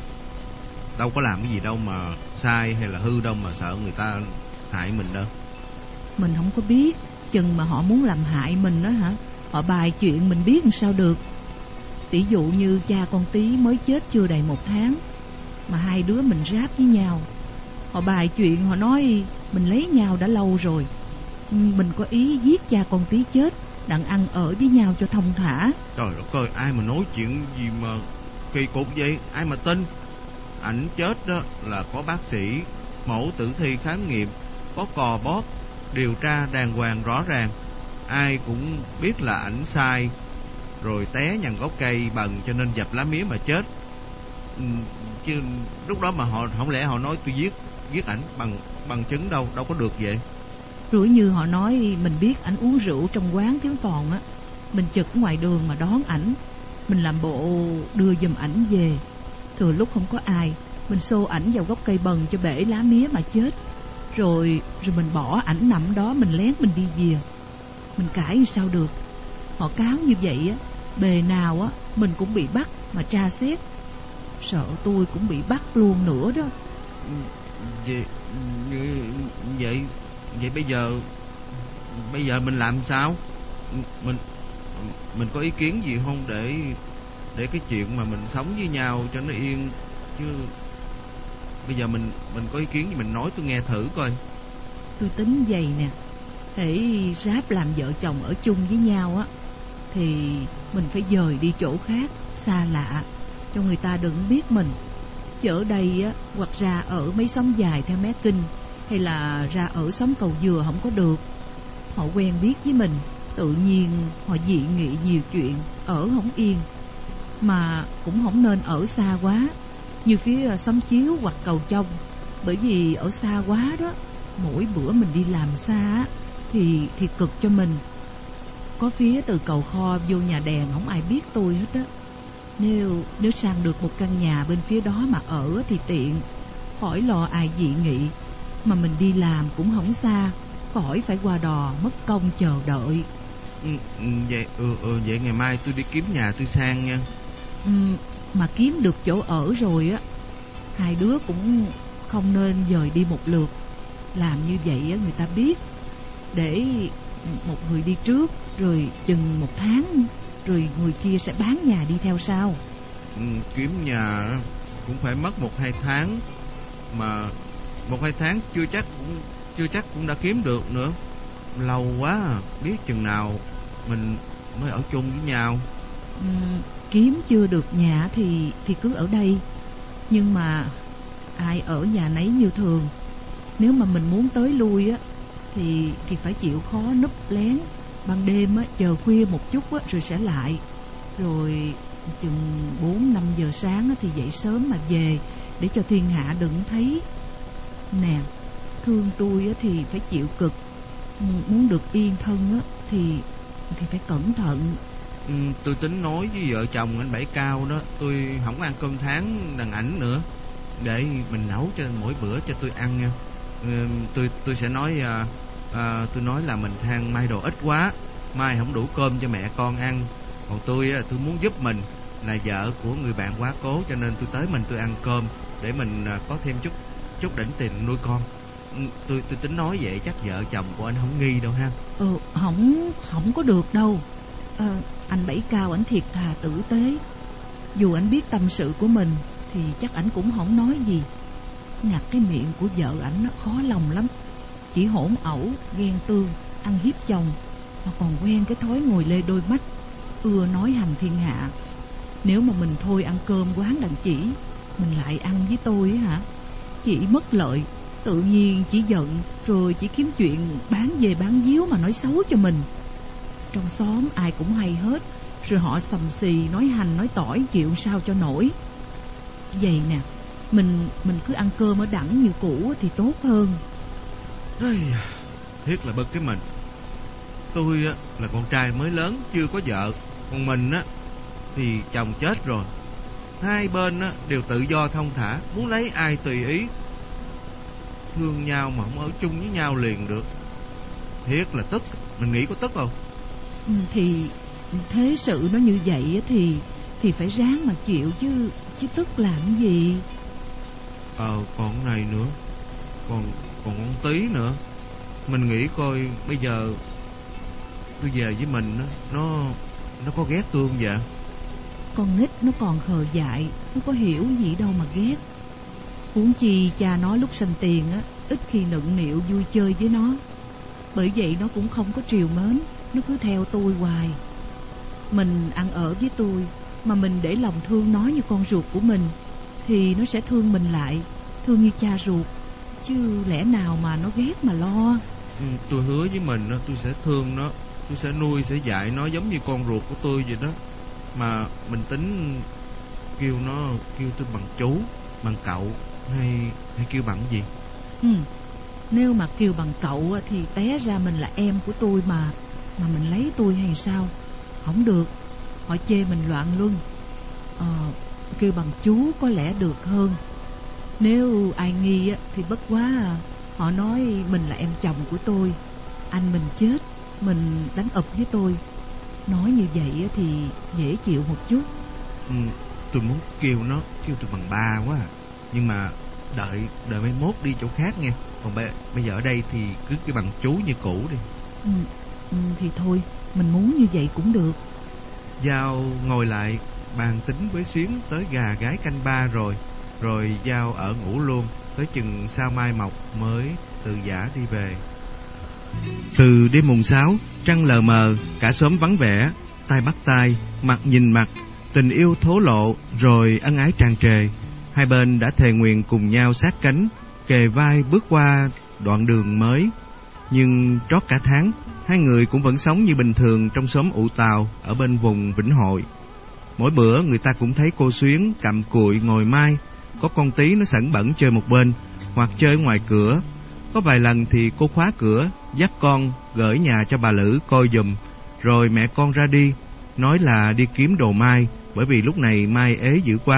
Đâu có làm cái gì đâu mà sai hay là hư đâu mà sợ người ta hại mình đâu. Mình không có biết, chừng mà họ muốn làm hại mình đó hả? Họ bài chuyện mình biết làm sao được. Tỷ dụ như cha con Tí mới chết chưa đầy một tháng, mà hai đứa mình ráp với nhau. Họ bài chuyện, họ nói mình lấy nhau đã lâu rồi, mình có ý giết cha con Tí chết, đặng ăn ở với nhau cho thông thả. Trời đất ơi, ai mà nói chuyện gì mà kỳ cục vậy, ai mà tin. Ảnh chết đó là có bác sĩ mẫu tử thi khám nghiệm, có cò bóp, điều tra đàng hoàng rõ ràng. Ai cũng biết là ảnh sai, rồi té nhằn gốc cây bần cho nên dập lá mía mà chết. Ừ, chứ lúc đó mà họ không lẽ họ nói tôi giết giết ảnh bằng bằng chứng đâu, đâu có được vậy. Rủi như họ nói mình biết ảnh uống rượu trong quán kiếm phòng á, mình trực ngoài đường mà đón ảnh, mình làm bộ đưa giùm ảnh về. Thừa lúc không có ai, mình xô ảnh vào gốc cây bần cho bể lá mía mà chết. Rồi rồi mình bỏ ảnh nằm đó, mình lén mình đi về. Mình cãi sao được. Họ cáo như vậy á Bề nào á mình cũng bị bắt mà tra xét. Sợ tôi cũng bị bắt luôn nữa đó. Vậy Vậy Vậy bây giờ Bây giờ mình làm sao? Mình Mình có ý kiến gì không để Để cái chuyện mà mình sống với nhau cho nó yên chứ? Bây giờ mình Mình có ý kiến gì mình nói tôi nghe thử coi. Tôi tính vậy nè. Để ráp làm vợ chồng ở chung với nhau á thì mình phải dời đi chỗ khác, xa lạ, cho người ta đừng biết mình. Chứ ở đây á, hoặc ra ở mấy xóm dài theo mé kinh, hay là ra ở xóm Cầu Dừa không có được. Họ quen biết với mình, tự nhiên họ dị nghị nhiều chuyện, ở không yên. Mà cũng không nên ở xa quá, như phía xóm Chiếu hoặc Cầu Trông. Bởi vì ở xa quá đó, mỗi bữa mình đi làm xa thì thì cực cho mình. Có phía từ cầu kho vô nhà đèn không ai biết tôi hết á. Nếu nếu sang được một căn nhà bên phía đó mà ở thì tiện, khỏi lo ai dị nghị. Mà mình đi làm cũng không xa, khỏi phải qua đò mất công chờ đợi. Ừ, vậy ừ, ừ, vậy ngày mai tôi đi kiếm nhà tôi sang nha. Ừ, mà kiếm được chỗ ở rồi á, hai đứa cũng không nên dời đi một lượt. Làm như vậy á người ta biết, để một người đi trước, rồi chừng một tháng rồi người kia sẽ bán nhà đi theo sau. Ừ, kiếm nhà cũng phải mất một hai tháng, mà một hai tháng chưa chắc cũng chưa chắc cũng đã kiếm được nữa. Lâu quá, biết chừng nào mình mới ở chung với nhau. Ừ, kiếm chưa được nhà thì thì cứ ở đây. Nhưng mà ai ở nhà nấy như thường. Nếu mà mình muốn tới lui á thì thì phải chịu khó núp lén ban đêm á, chờ khuya một chút á rồi sẽ lại. Rồi chừng bốn năm giờ sáng á thì dậy sớm mà về, để cho thiên hạ đừng thấy. Nè, thương tôi á thì phải chịu cực, muốn được yên thân á thì thì phải cẩn thận. Ừ, tôi tính nói với vợ chồng anh Bảy Cao đó, tôi không ăn cơm tháng đằng ảnh nữa, để mình nấu cho mỗi bữa cho tôi ăn nha. Ừ, tôi tôi sẽ nói à, à, tôi nói là mình than mai đồ ít quá, mai không đủ cơm cho mẹ con ăn. Còn tôi á, tôi muốn giúp mình, là vợ của người bạn quá cố, cho nên tôi tới mình tôi ăn cơm để mình à, có thêm chút chút đỉnh tiền nuôi con. Ừ, tôi tôi tính nói vậy chắc vợ chồng của anh không nghi đâu ha. Ừ, không không có được đâu. À, anh Bảy Cao ảnh thiệt thà tử tế. Dù ảnh biết tâm sự của mình thì chắc ảnh cũng không nói gì. Ngặt cái miệng của vợ ảnh khó lòng lắm, chỉ hỗn ẩu, ghen tương, ăn hiếp chồng, mà còn quen cái thói ngồi lê đôi mắt, ưa nói hành thiên hạ. Nếu mà mình thôi ăn cơm quán đặng chỉ, mình lại ăn với tôi á hả, chỉ mất lợi, tự nhiên chỉ giận, rồi chỉ kiếm chuyện bán về bán díu mà nói xấu cho mình. Trong xóm ai cũng hay hết, rồi họ xầm xì nói hành nói tỏi, chịu sao cho nổi. Vậy nè, mình mình cứ ăn cơm ở đẳng như cũ thì tốt hơn. Ây, thiết là bực cái mình. Tôi á là con trai mới lớn, chưa có vợ, còn mình á thì chồng chết rồi. Hai bên á đều tự do thong thả, muốn lấy ai tùy ý. Thương nhau mà không ở chung với nhau liền được, thiết là tức. Mình nghĩ có tức không? Ừ, thì thế sự nó như vậy thì thì phải ráng mà chịu chứ, chứ tức làm gì. Ờ còn cái này nữa, còn còn con Tí nữa. Mình nghĩ coi bây giờ tôi về với mình nó nó nó có ghét tôi không vậy? Con nít nó còn khờ dại, nó có hiểu gì đâu mà ghét. Huống chi cha nó lúc sanh tiền á, ít khi nựng nịu vui chơi với nó. Bởi vậy nó cũng không có trìu mến, nó cứ theo tôi hoài. Mình ăn ở với tôi mà mình để lòng thương nó như con ruột của mình, thì nó sẽ thương mình lại, thương như cha ruột. Chứ lẽ nào mà nó ghét mà lo. Ừ, tôi hứa với mình đó, tôi sẽ thương nó, tôi sẽ nuôi, sẽ dạy nó giống như con ruột của tôi vậy đó. Mà mình tính kêu nó, kêu tôi bằng chú, bằng cậu, hay hay kêu bằng gì? Ừ, nếu mà kêu bằng cậu thì té ra mình là em của tôi mà Mà mình lấy tôi hay sao? Không được, họ chê mình loạn luân. Ờ, kêu bằng chú có lẽ được hơn. Nếu ai nghi thì bất quá họ nói mình là em chồng của tôi, anh mình chết, mình đánh ụp với tôi, Nói như vậy thì dễ chịu một chút. Ừ, tôi muốn kêu nó kêu tôi bằng ba quá à. Nhưng mà đợi đợi mai mốt đi chỗ khác nghe. Còn bây, bây giờ ở đây thì cứ cái bằng chú như cũ đi. Ừ, ừ, thì thôi, mình muốn như vậy cũng được. Giao ngồi lại bàn tính với Xuyến tới gà gái canh ba rồi. Rồi Giao ở ngủ luôn, tới chừng sao mai mọc mới từ giã đi về. Từ đêm mùng sáu, trăng lờ mờ, cả xóm vắng vẻ, tai bắt tai, mặt nhìn mặt, tình yêu thổ lộ, rồi ân ái tràn trề. Hai bên đã thề nguyện cùng nhau sát cánh, kề vai bước qua đoạn đường mới. Nhưng trót cả tháng, hai người cũng vẫn sống như bình thường trong xóm ụ Tàu ở bên vùng Vĩnh Hội. Mỗi bữa người ta cũng thấy cô Xuyến cặm cụi ngồi mai, có con Tí nó sẵn bẩn chơi một bên, hoặc chơi ngoài cửa. Có vài lần thì cô khóa cửa, dắt con gửi nhà cho bà Lữ coi giùm, rồi mẹ con ra đi, nói là đi kiếm đồ mai, bởi vì lúc này mai ế dữ quá.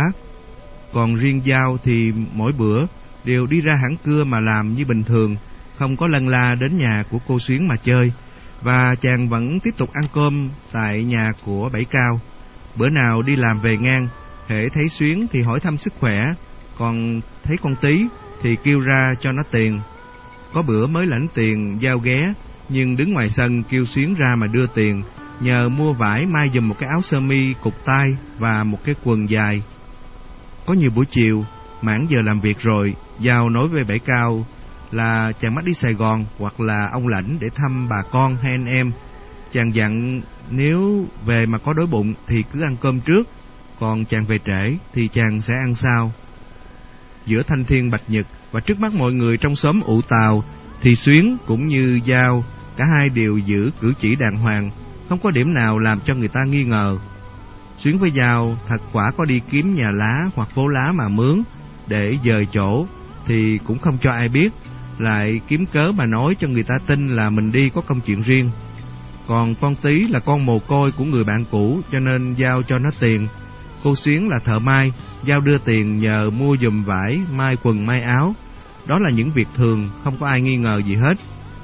Còn riêng Giao thì mỗi bữa đều đi ra hãng cưa mà làm như bình thường, không có lân la đến nhà của cô Xuyến mà chơi. Và chàng vẫn tiếp tục ăn cơm tại nhà của Bảy Cao. Bữa nào đi làm về ngang, hễ thấy Xuyến thì hỏi thăm sức khỏe, còn thấy con Tí thì kêu ra cho nó tiền. Có bữa mới lãnh tiền Giao ghé, nhưng đứng ngoài sân kêu Xuyến ra mà đưa tiền, nhờ mua vải may giùm một cái áo sơ mi cụt tay và một cái quần dài. Có nhiều buổi chiều, mãn giờ làm việc rồi, Giao nói với Bảy Cao là chàng mắc đi Sài Gòn hoặc là ông Lãnh để thăm bà con hay anh em. Chàng dặn nếu về mà có đói bụng thì cứ ăn cơm trước, còn chàng về trễ thì chàng sẽ ăn sau. Giữa thanh thiên bạch nhật và trước mắt mọi người trong xóm ụ Tàu thì Xuyến cũng như Giao, cả hai đều giữ cử chỉ đàng hoàng, không có điểm nào làm cho người ta nghi ngờ. Xuyến với Giao thật quả có đi kiếm nhà lá hoặc phố lá mà mướn để dời chỗ thì cũng không cho ai biết, lại kiếm cớ mà nói cho người ta tin là mình đi có công chuyện riêng. Còn con Tí là con mồ côi của người bạn cũ, cho nên Giao cho nó tiền. Cô Xuyến là thợ may, Giao đưa tiền nhờ mua giùm vải, may quần may áo. Đó là những việc thường, không có ai nghi ngờ gì hết.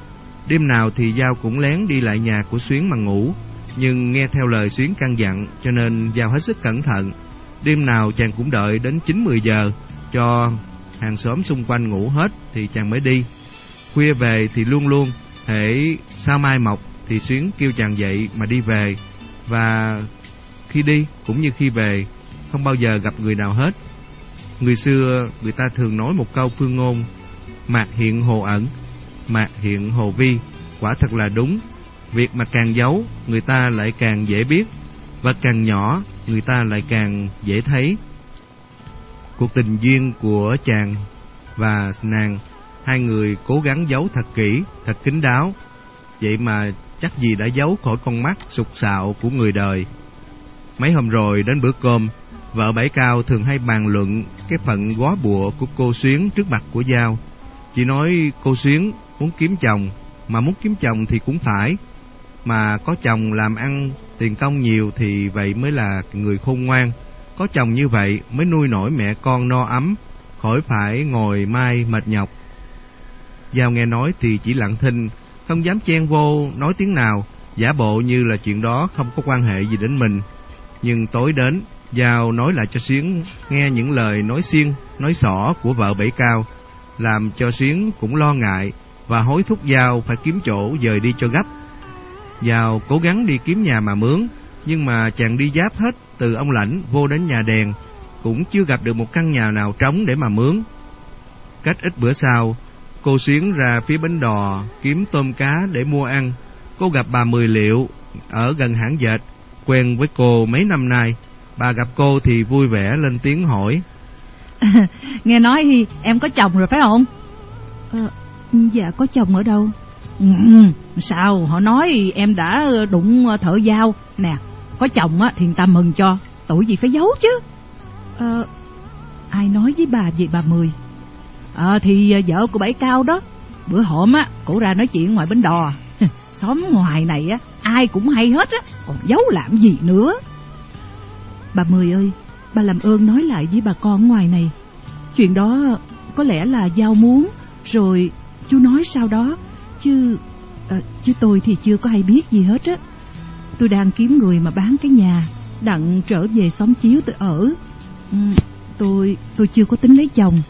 Đêm nào thì Giao cũng lén đi lại nhà của Xuyến mà ngủ, nhưng nghe theo lời Xuyến căn dặn, cho nên Giao hết sức cẩn thận. Đêm nào chàng cũng đợi đến chín mười giờ, cho hàng xóm xung quanh ngủ hết thì chàng mới đi. Khuya về thì luôn luôn hễ sao mai mọc thì Xuyến kêu chàng dậy mà đi về. Và khi đi cũng như khi về, không bao giờ gặp người nào hết. Người xưa người ta thường nói một câu phương ngôn: mạc hiện hồ ẩn, mạc hiện hồ vi. Quả thật là đúng. Việc mà càng giấu, người ta lại càng dễ biết, và càng nhỏ, người ta lại càng dễ thấy. Cuộc tình duyên của chàng và nàng, hai người cố gắng giấu thật kỹ, thật kín đáo. Vậy mà chắc gì đã giấu khỏi con mắt sục sạo của người đời. Mấy hôm rồi đến bữa cơm, vợ Bảy Cao thường hay bàn luận cái phận góa bụa của cô Xuyến trước mặt của Giao. Chị nói cô Xuyến muốn kiếm chồng, mà muốn kiếm chồng thì cũng phải, mà có chồng làm ăn tiền công nhiều thì vậy mới là người khôn ngoan. Có chồng như vậy mới nuôi nổi mẹ con no ấm, khỏi phải ngồi mai mệt nhọc. Giao nghe nói thì chỉ lặng thinh, không dám chen vô nói tiếng nào, giả bộ như là chuyện đó không có quan hệ gì đến mình. Nhưng tối đến, Giao nói lại cho Xuyến nghe những lời nói xiên, nói xỏ của vợ Bảy Cao, làm cho Xuyến cũng lo ngại và hối thúc Giao phải kiếm chỗ dời đi cho gấp. Giao cố gắng đi kiếm nhà mà mướn, nhưng mà chàng đi giáp hết từ ông Lãnh vô đến nhà đèn, cũng chưa gặp được một căn nhà nào trống để mà mướn. Cách ít bữa sau, cô Xuyến ra phía bến đò kiếm tôm cá để mua ăn. Cô gặp bà Mười Liệu ở gần hãng dệt, quen với cô mấy năm nay. Bà gặp cô thì vui vẻ lên tiếng hỏi: à, nghe nói thì em có chồng rồi phải không? À, dạ có chồng ở đâu? Ừ, sao họ nói em đã đụng thợ Giao nè. Có chồng á thì người ta mừng cho, tội gì phải giấu chứ. À, ai nói với bà vậy bà Mười? À, thì vợ của Bảy Cao đó. Bữa hổm á cổ ra nói chuyện ngoài bến đò. Xóm ngoài này á ai cũng hay hết á, còn giấu làm gì nữa. Bà Mười ơi, bà làm ơn nói lại với bà con ngoài này. Chuyện đó có lẽ là Giao muốn, rồi chú nói sau đó. Chứ à, chứ tôi thì chưa có hay biết gì hết á. tôi đang kiếm người mà bán cái nhà, đặng trở về xóm chiếu tôi ở. Ừ, tôi tôi chưa có tính lấy chồng.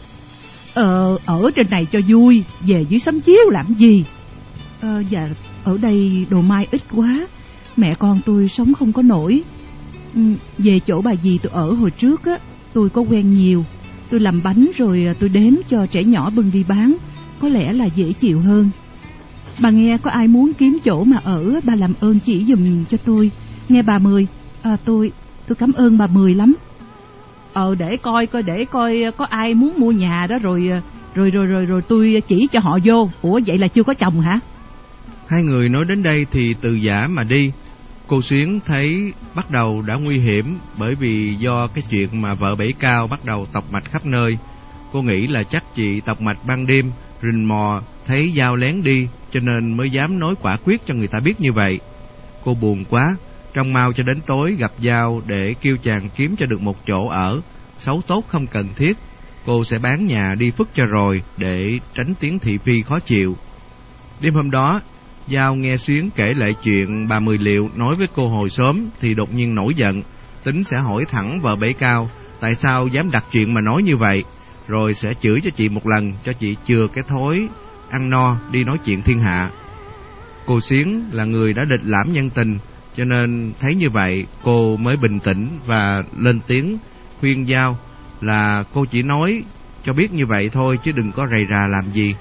Ờ, ở trên này cho vui, về dưới xóm chiếu làm gì? Ờ, dạ, ở đây đồ mai ít quá, mẹ con tôi sống không có nổi. Ừ, về chỗ bà dì tôi ở hồi trước á, tôi có quen nhiều. Tôi làm bánh rồi tôi đếm cho trẻ nhỏ bưng đi bán, có lẽ là dễ chịu hơn. Bà nghe có ai muốn kiếm chỗ mà ở, bà làm ơn chỉ giùm cho tôi. Nghe bà Mười, à, tôi tôi cảm ơn bà Mười lắm. Ờ, để coi coi để coi có ai muốn mua nhà đó rồi rồi rồi rồi rồi tôi chỉ cho họ vô. Ủa vậy là chưa có chồng hả? Hai người nói đến đây thì từ giã mà đi. Cô Xuyến thấy bắt đầu đã nguy hiểm, bởi vì do cái chuyện mà vợ Bảy Cao bắt đầu tọc mạch khắp nơi. Cô nghĩ là chắc chị tọc mạch ban đêm rình mò thấy Giao lén đi, cho nên mới dám nói quả quyết cho người ta biết như vậy. Cô buồn quá, trông mau cho đến tối gặp Giao để kêu chàng kiếm cho được một chỗ ở. Xấu tốt không cần thiết, cô sẽ bán nhà đi phức cho rồi, để tránh tiếng thị phi khó chịu. Đêm hôm đó, Giao nghe Xuyến kể lại chuyện bà Mười Liệu nói với cô hồi sớm thì đột nhiên nổi giận, tính sẽ hỏi thẳng vợ Bảy Cao tại sao dám đặt chuyện mà nói như vậy, rồi sẽ chửi cho chị một lần cho chị chừa cái thói ăn no đi nói chuyện thiên hạ. Cô Xuyến là người đã địch lãm nhân tình, cho nên thấy như vậy cô mới bình tĩnh và lên tiếng khuyên Giao là cô chỉ nói cho biết như vậy thôi chứ đừng có rầy rà làm gì.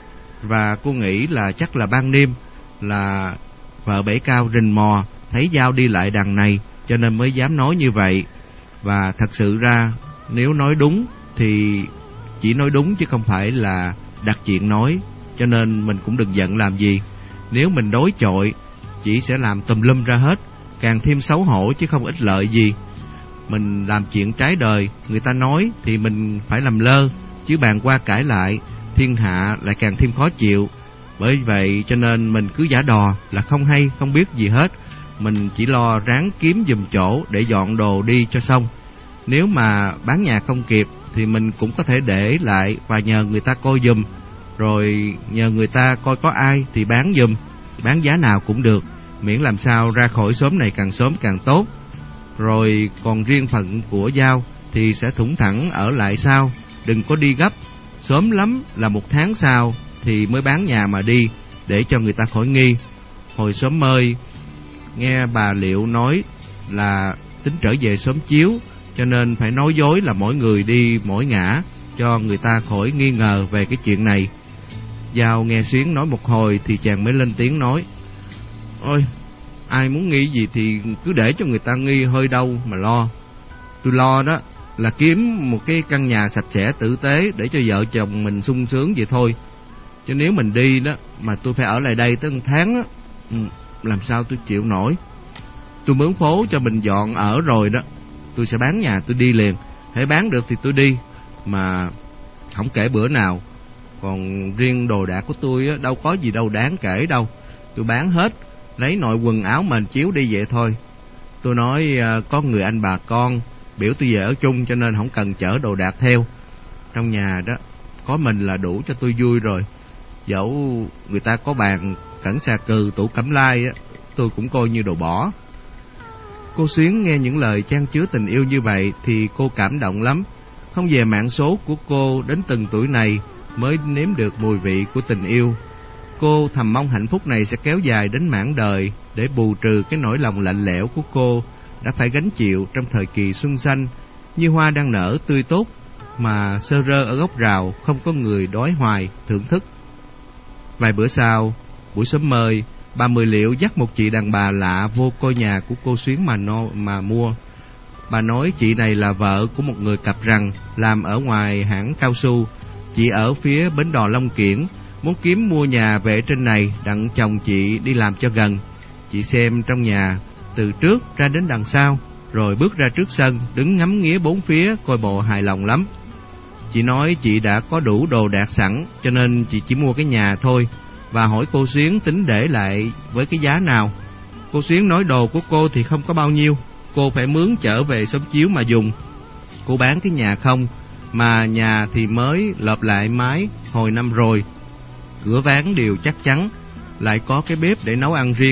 Và cô nghĩ là chắc là ban đêm là vợ Bảy Cao rình mò thấy Giao đi lại đằng này, cho nên mới dám nói như vậy. Và thật sự ra nếu nói đúng thì chỉ nói đúng chứ không phải là đặt chuyện nói, cho nên mình cũng đừng giận làm gì. Nếu mình đối chọi chỉ sẽ làm tùm lum ra hết, càng thêm xấu hổ chứ không ích lợi gì. Mình làm chuyện trái đời, người ta nói thì mình phải làm lơ, chứ bàn qua cãi lại thiên hạ lại càng thêm khó chịu. Bởi vậy cho nên mình cứ giả đò là không hay không biết gì hết, mình chỉ lo ráng kiếm giùm chỗ để dọn đồ đi cho xong. Nếu mà bán nhà không kịp thì mình cũng có thể để lại và nhờ người ta coi giùm, rồi nhờ người ta coi có ai thì bán giùm, bán giá nào cũng được, miễn làm sao ra khỏi xóm này càng sớm càng tốt. Rồi còn riêng phận của Giao thì sẽ thủng thẳng ở lại sau, đừng có đi gấp, sớm lắm là một tháng sau thì mới bán nhà mà đi, để cho người ta khỏi nghi. Hồi sớm mơi nghe bà Liệu nói là tính trở về xóm chiếu, cho nên phải nói dối là mỗi người đi mỗi ngã, cho người ta khỏi nghi ngờ về cái chuyện này. Giao nghe Xuyến nói một hồi thì chàng mới lên tiếng nói: Ôi, ai muốn nghi gì thì cứ để cho người ta nghi, hơi đâu mà lo. Tôi lo đó là kiếm một cái căn nhà sạch sẽ tử tế để cho vợ chồng mình sung sướng vậy thôi. Chứ nếu mình đi đó mà tôi phải ở lại đây tới một tháng á, làm sao tôi chịu nổi. Tôi mướn phố cho mình dọn ở rồi đó, tôi sẽ bán nhà tôi đi liền. Hễ bán được thì tôi đi, mà không kể bữa nào. Còn riêng đồ đạc của tôi á, đâu có gì đâu đáng kể đâu. Tôi bán hết, lấy nội quần áo mền chiếu đi vậy thôi. Tôi nói có người anh bà con biểu tôi về ở chung, cho nên không cần chở đồ đạc theo. Trong nhà đó có mình là đủ cho tôi vui rồi. Dẫu người ta có bàn cẩn xà cừ tủ cẩm lai á, tôi cũng coi như đồ bỏ. Cô Xuyến nghe những lời chan chứa tình yêu như vậy thì cô cảm động lắm. Không về mạng số của cô đến từng tuổi này mới nếm được mùi vị của tình yêu. Cô thầm mong hạnh phúc này sẽ kéo dài đến mãn đời, để bù trừ cái nỗi lòng lạnh lẽo của cô đã phải gánh chịu trong thời kỳ xuân xanh, như hoa đang nở tươi tốt mà sơ rơ ở gốc rào, không có người đói hoài thưởng thức. Vài bữa sau, buổi sớm mơi, bà Mười Liệu dắt một chị đàn bà lạ vô coi nhà của cô Xuyến mà no, mà mua. Bà nói chị này là vợ của một người cặp rằng làm ở ngoài hãng cao su. Chị ở phía bến đò Long Kiển, muốn kiếm mua nhà về trên này đặng chồng chị đi làm cho gần. Chị xem trong nhà từ trước ra đến đằng sau, rồi bước ra trước sân, đứng ngắm nghía bốn phía, coi bộ hài lòng lắm. Chị nói chị đã có đủ đồ đạc sẵn, cho nên chị chỉ mua cái nhà thôi, và hỏi cô Xuyến tính để lại với cái giá nào. Cô Xuyến nói đồ của cô thì không có bao nhiêu, cô phải mướn trở về xóm chiếu mà dùng. Cô bán cái nhà không, mà nhà thì mới lợp lại mái hồi năm rồi. Cửa ván đều chắc chắn, lại có cái bếp để nấu ăn riêng.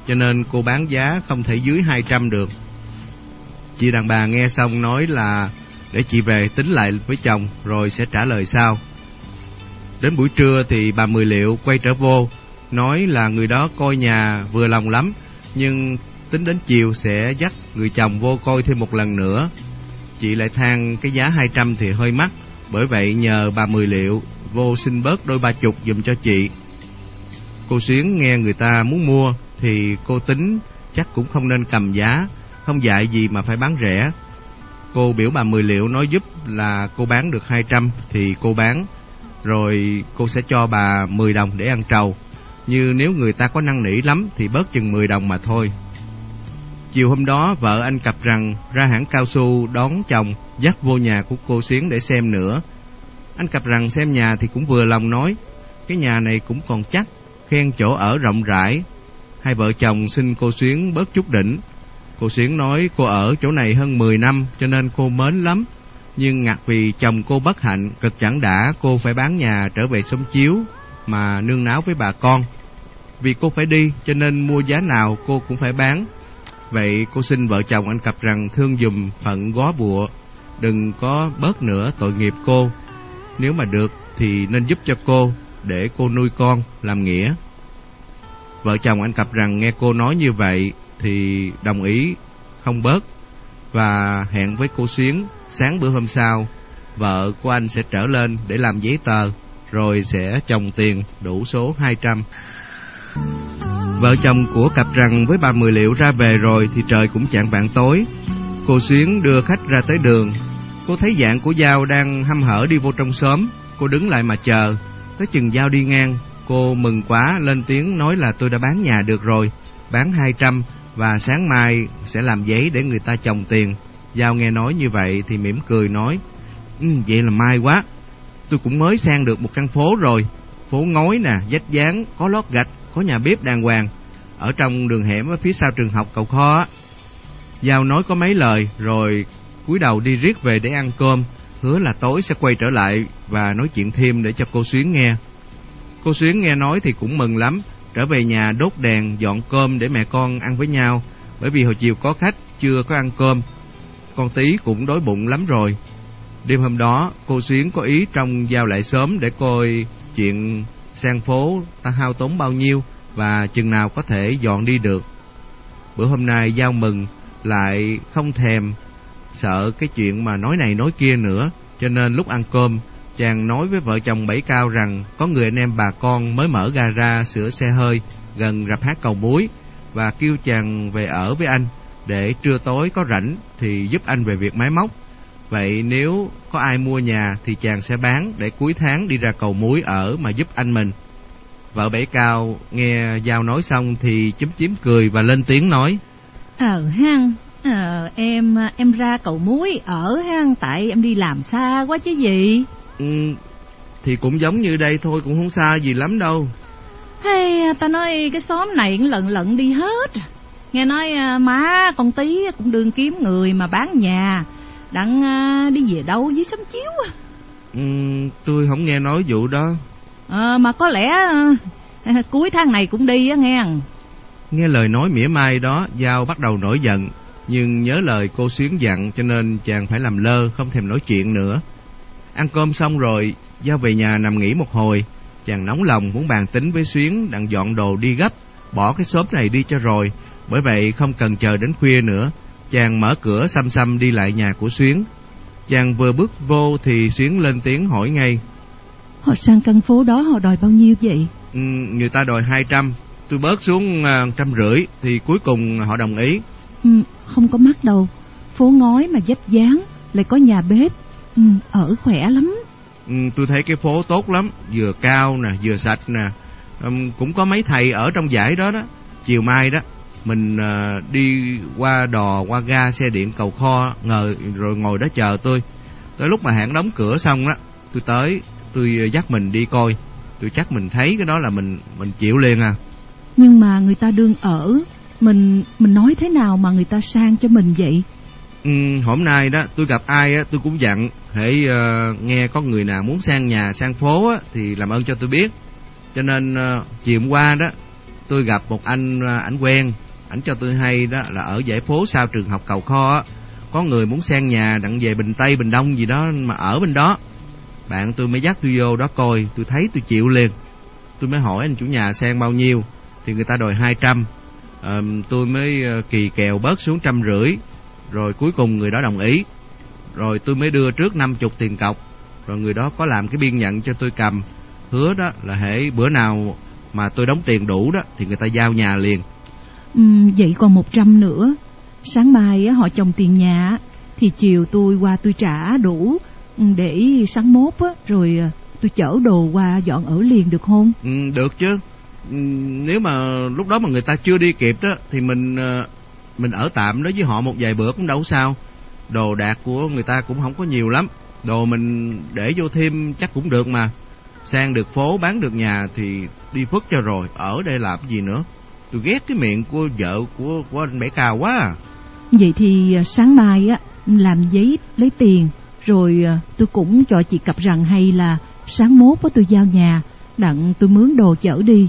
cho nên cô bán giá không thể dưới hai trăm được. Chị đàn bà nghe xong nói là để chị về tính lại với chồng rồi sẽ trả lời sau. Đến buổi trưa thì bà Mười Liệu quay trở vô, nói là người đó coi nhà vừa lòng lắm, nhưng tính đến chiều sẽ dắt người chồng vô coi thêm một lần nữa. Chị lại than cái giá hai trăm thì hơi mắc, bởi vậy nhờ bà Mười Liệu vô xin bớt đôi ba chục giùm cho chị. Cô Xuyến nghe người ta muốn mua thì cô tính chắc cũng không nên cầm giá, không dạy gì mà phải bán rẻ. Cô biểu bà Mười Liệu nói giúp là cô bán được hai trăm thì cô bán, rồi cô sẽ cho bà mười đồng để ăn trầu. Như nếu người ta có năn nỉ lắm thì bớt chừng mười đồng mà thôi. Chiều hôm đó vợ anh Cặp Rằng ra hãng cao su đón chồng, dắt vô nhà của cô Xuyến để xem nữa. Anh Cặp Rằng xem nhà thì cũng vừa lòng, nói cái nhà này cũng còn chắc, khen chỗ ở rộng rãi. Hai vợ chồng xin cô Xuyến bớt chút đỉnh. Cô Xuyến nói cô ở chỗ này hơn mười năm cho nên cô mến lắm, nhưng ngặt vì chồng cô bất hạnh, cực chẳng đã cô phải bán nhà trở về sống chiếu mà nương náo với bà con. Vì cô phải đi cho nên mua giá nào cô cũng phải bán. Vậy cô xin vợ chồng anh Cặp Rằng thương dùm phận gó bụa, đừng có bớt nữa tội nghiệp cô. Nếu mà được thì nên giúp cho cô, để cô nuôi con làm nghĩa. Vợ chồng anh Cặp Rằng nghe cô nói như vậy thì đồng ý không bớt, và hẹn với cô Xuyến sáng bữa hôm sau vợ của anh sẽ trở lên để làm giấy tờ, rồi sẽ chồng tiền đủ số hai trăm. Vợ chồng của Cặp Rằng với bà Mười Liệu ra về rồi thì trời cũng chạng vạng tối. Cô Xuyến đưa khách ra tới đường. Cô thấy dạng của Giao đang hăm hở đi vô trong xóm. Cô đứng lại mà chờ. Tới chừng Giao đi ngang, cô mừng quá lên tiếng nói là tôi đã bán nhà được rồi, bán hai trăm và sáng mai sẽ làm giấy để người ta chồng tiền. Giao nghe nói như vậy thì mỉm cười nói, ừ, vậy là may quá, tôi cũng mới sang được một căn phố rồi. Phố ngói nè, vách dán, có lót gạch, có nhà bếp đàng hoàng, ở trong đường hẻm ở phía sau trường học Cầu Kho á. Giao nói có mấy lời rồi cúi đầu đi riết về để ăn cơm, hứa là tối sẽ quay trở lại và nói chuyện thêm để cho cô Xuyến nghe. Cô Xuyến nghe nói thì cũng mừng lắm, trở về nhà đốt đèn dọn cơm để mẹ con ăn với nhau, bởi vì hồi chiều có khách chưa có ăn cơm. Con Tí cũng đói bụng lắm rồi. Đêm hôm đó cô Xuyến có ý trông Giao lại sớm để coi chuyện sang phố ta hao tốn bao nhiêu và chừng nào có thể dọn đi được. Bữa hôm nay Giao mừng lại không thèm sợ cái chuyện mà nói này nói kia nữa, cho nên lúc ăn cơm chàng nói với vợ chồng Bảy Cao rằng có người anh em bà con mới mở gara sửa xe hơi gần rạp hát Cầu Muối, và kêu chàng về ở với anh để trưa tối có rảnh thì giúp anh về việc máy móc. Vậy nếu có ai mua nhà thì chàng sẽ bán để cuối tháng đi ra Cầu Muối ở mà giúp anh mình. Vợ Bảy Cao nghe Giao nói xong thì chúm chím cười và lên tiếng nói, Ờ hang, ờ, em em ra Cầu Muối ở hang, tại em đi làm xa quá chứ gì. Ừ, thì cũng giống như đây thôi, cũng không xa gì lắm đâu. Hay ta nói cái xóm này cũng lận lận đi hết. Nghe nói má con Tí cũng đương kiếm người mà bán nhà, đặng đi về đâu với xóm chiếu. Ừ, tôi không nghe nói vụ đó. Ờ, mà có lẽ à, cuối tháng này cũng đi á nghe. Nghe lời nói mỉa mai đó, Giao bắt đầu nổi giận, nhưng nhớ lời cô Xuyến dặn cho nên chàng phải làm lơ, không thèm nói chuyện nữa. Ăn cơm xong rồi, Giao về nhà nằm nghỉ một hồi. Chàng nóng lòng muốn bàn tính với Xuyến đặng dọn đồ đi gấp, bỏ cái xóm này đi cho rồi. Bởi vậy không cần chờ đến khuya nữa, chàng mở cửa xăm xăm đi lại nhà của Xuyến. Chàng vừa bước vô thì Xuyến lên tiếng hỏi ngay, Họ sang căn phố đó họ đòi bao nhiêu vậy? Ừ, người ta đòi hai trăm, tôi bớt xuống uh, trăm rưỡi thì cuối cùng họ đồng ý. Ừ, không có mắc đâu, phố ngói mà vách dán, lại có nhà bếp, ừ, ở khỏe lắm. Ừ, tôi thấy cái phố tốt lắm, vừa cao nè, vừa sạch nè, um, cũng có mấy thầy ở trong dãy đó đó. Chiều mai đó mình uh, đi qua đò qua ga xe điện Cầu Kho, ngờ rồi ngồi đó chờ tôi. Tới lúc mà hãng đóng cửa xong đó, tôi tới, tôi dắt mình đi coi. Tôi chắc mình thấy cái đó là mình mình chịu liền à. Nhưng mà người ta đương ở, mình mình nói thế nào mà người ta sang cho mình vậy? Ừ, hôm nay đó tôi gặp ai á tôi cũng dặn, hễ uh, nghe có người nào muốn sang nhà sang phố á thì làm ơn cho tôi biết. Cho nên uh, chiều hôm qua đó tôi gặp một anh ảnh quen, ảnh cho tôi hay đó là ở dãy phố sau trường học Cầu Kho á, có người muốn sang nhà đặng về Bình Tây Bình Đông gì đó mà ở bên đó. Bạn tôi mới dắt tôi vô đó coi, tôi thấy tôi chịu liền. Tôi mới hỏi anh chủ nhà sang bao nhiêu, thì người ta đòi hai trăm. à, Tôi mới kỳ kèo bớt xuống trăm rưỡi, rồi cuối cùng người đó đồng ý. Rồi tôi mới đưa trước năm chục tiền cọc, rồi người đó có làm cái biên nhận cho tôi cầm, hứa đó là hễ bữa nào mà tôi đóng tiền đủ đó thì người ta giao nhà liền. Ừ, vậy còn một trăm nữa. Sáng mai á, họ chồng tiền nhà thì chiều tôi qua tôi trả đủ, để sáng mốt á, rồi tôi chở đồ qua dọn ở liền được không? Ừ, được chứ. Ừ, nếu mà lúc đó mà người ta chưa đi kịp đó thì mình mình ở tạm đó với họ một vài bữa cũng đâu sao. Đồ đạc của người ta cũng không có nhiều lắm, đồ mình để vô thêm chắc cũng được mà. Sang được phố bán được nhà thì đi phất cho rồi, ở đây làm gì nữa. Tôi ghét cái miệng của vợ của của anh Bảy Cao quá à. Vậy thì sáng mai á làm giấy lấy tiền, rồi tôi cũng cho chị cặp rằng hay là sáng mốt á tôi giao nhà, đặng tôi mướn đồ chở đi.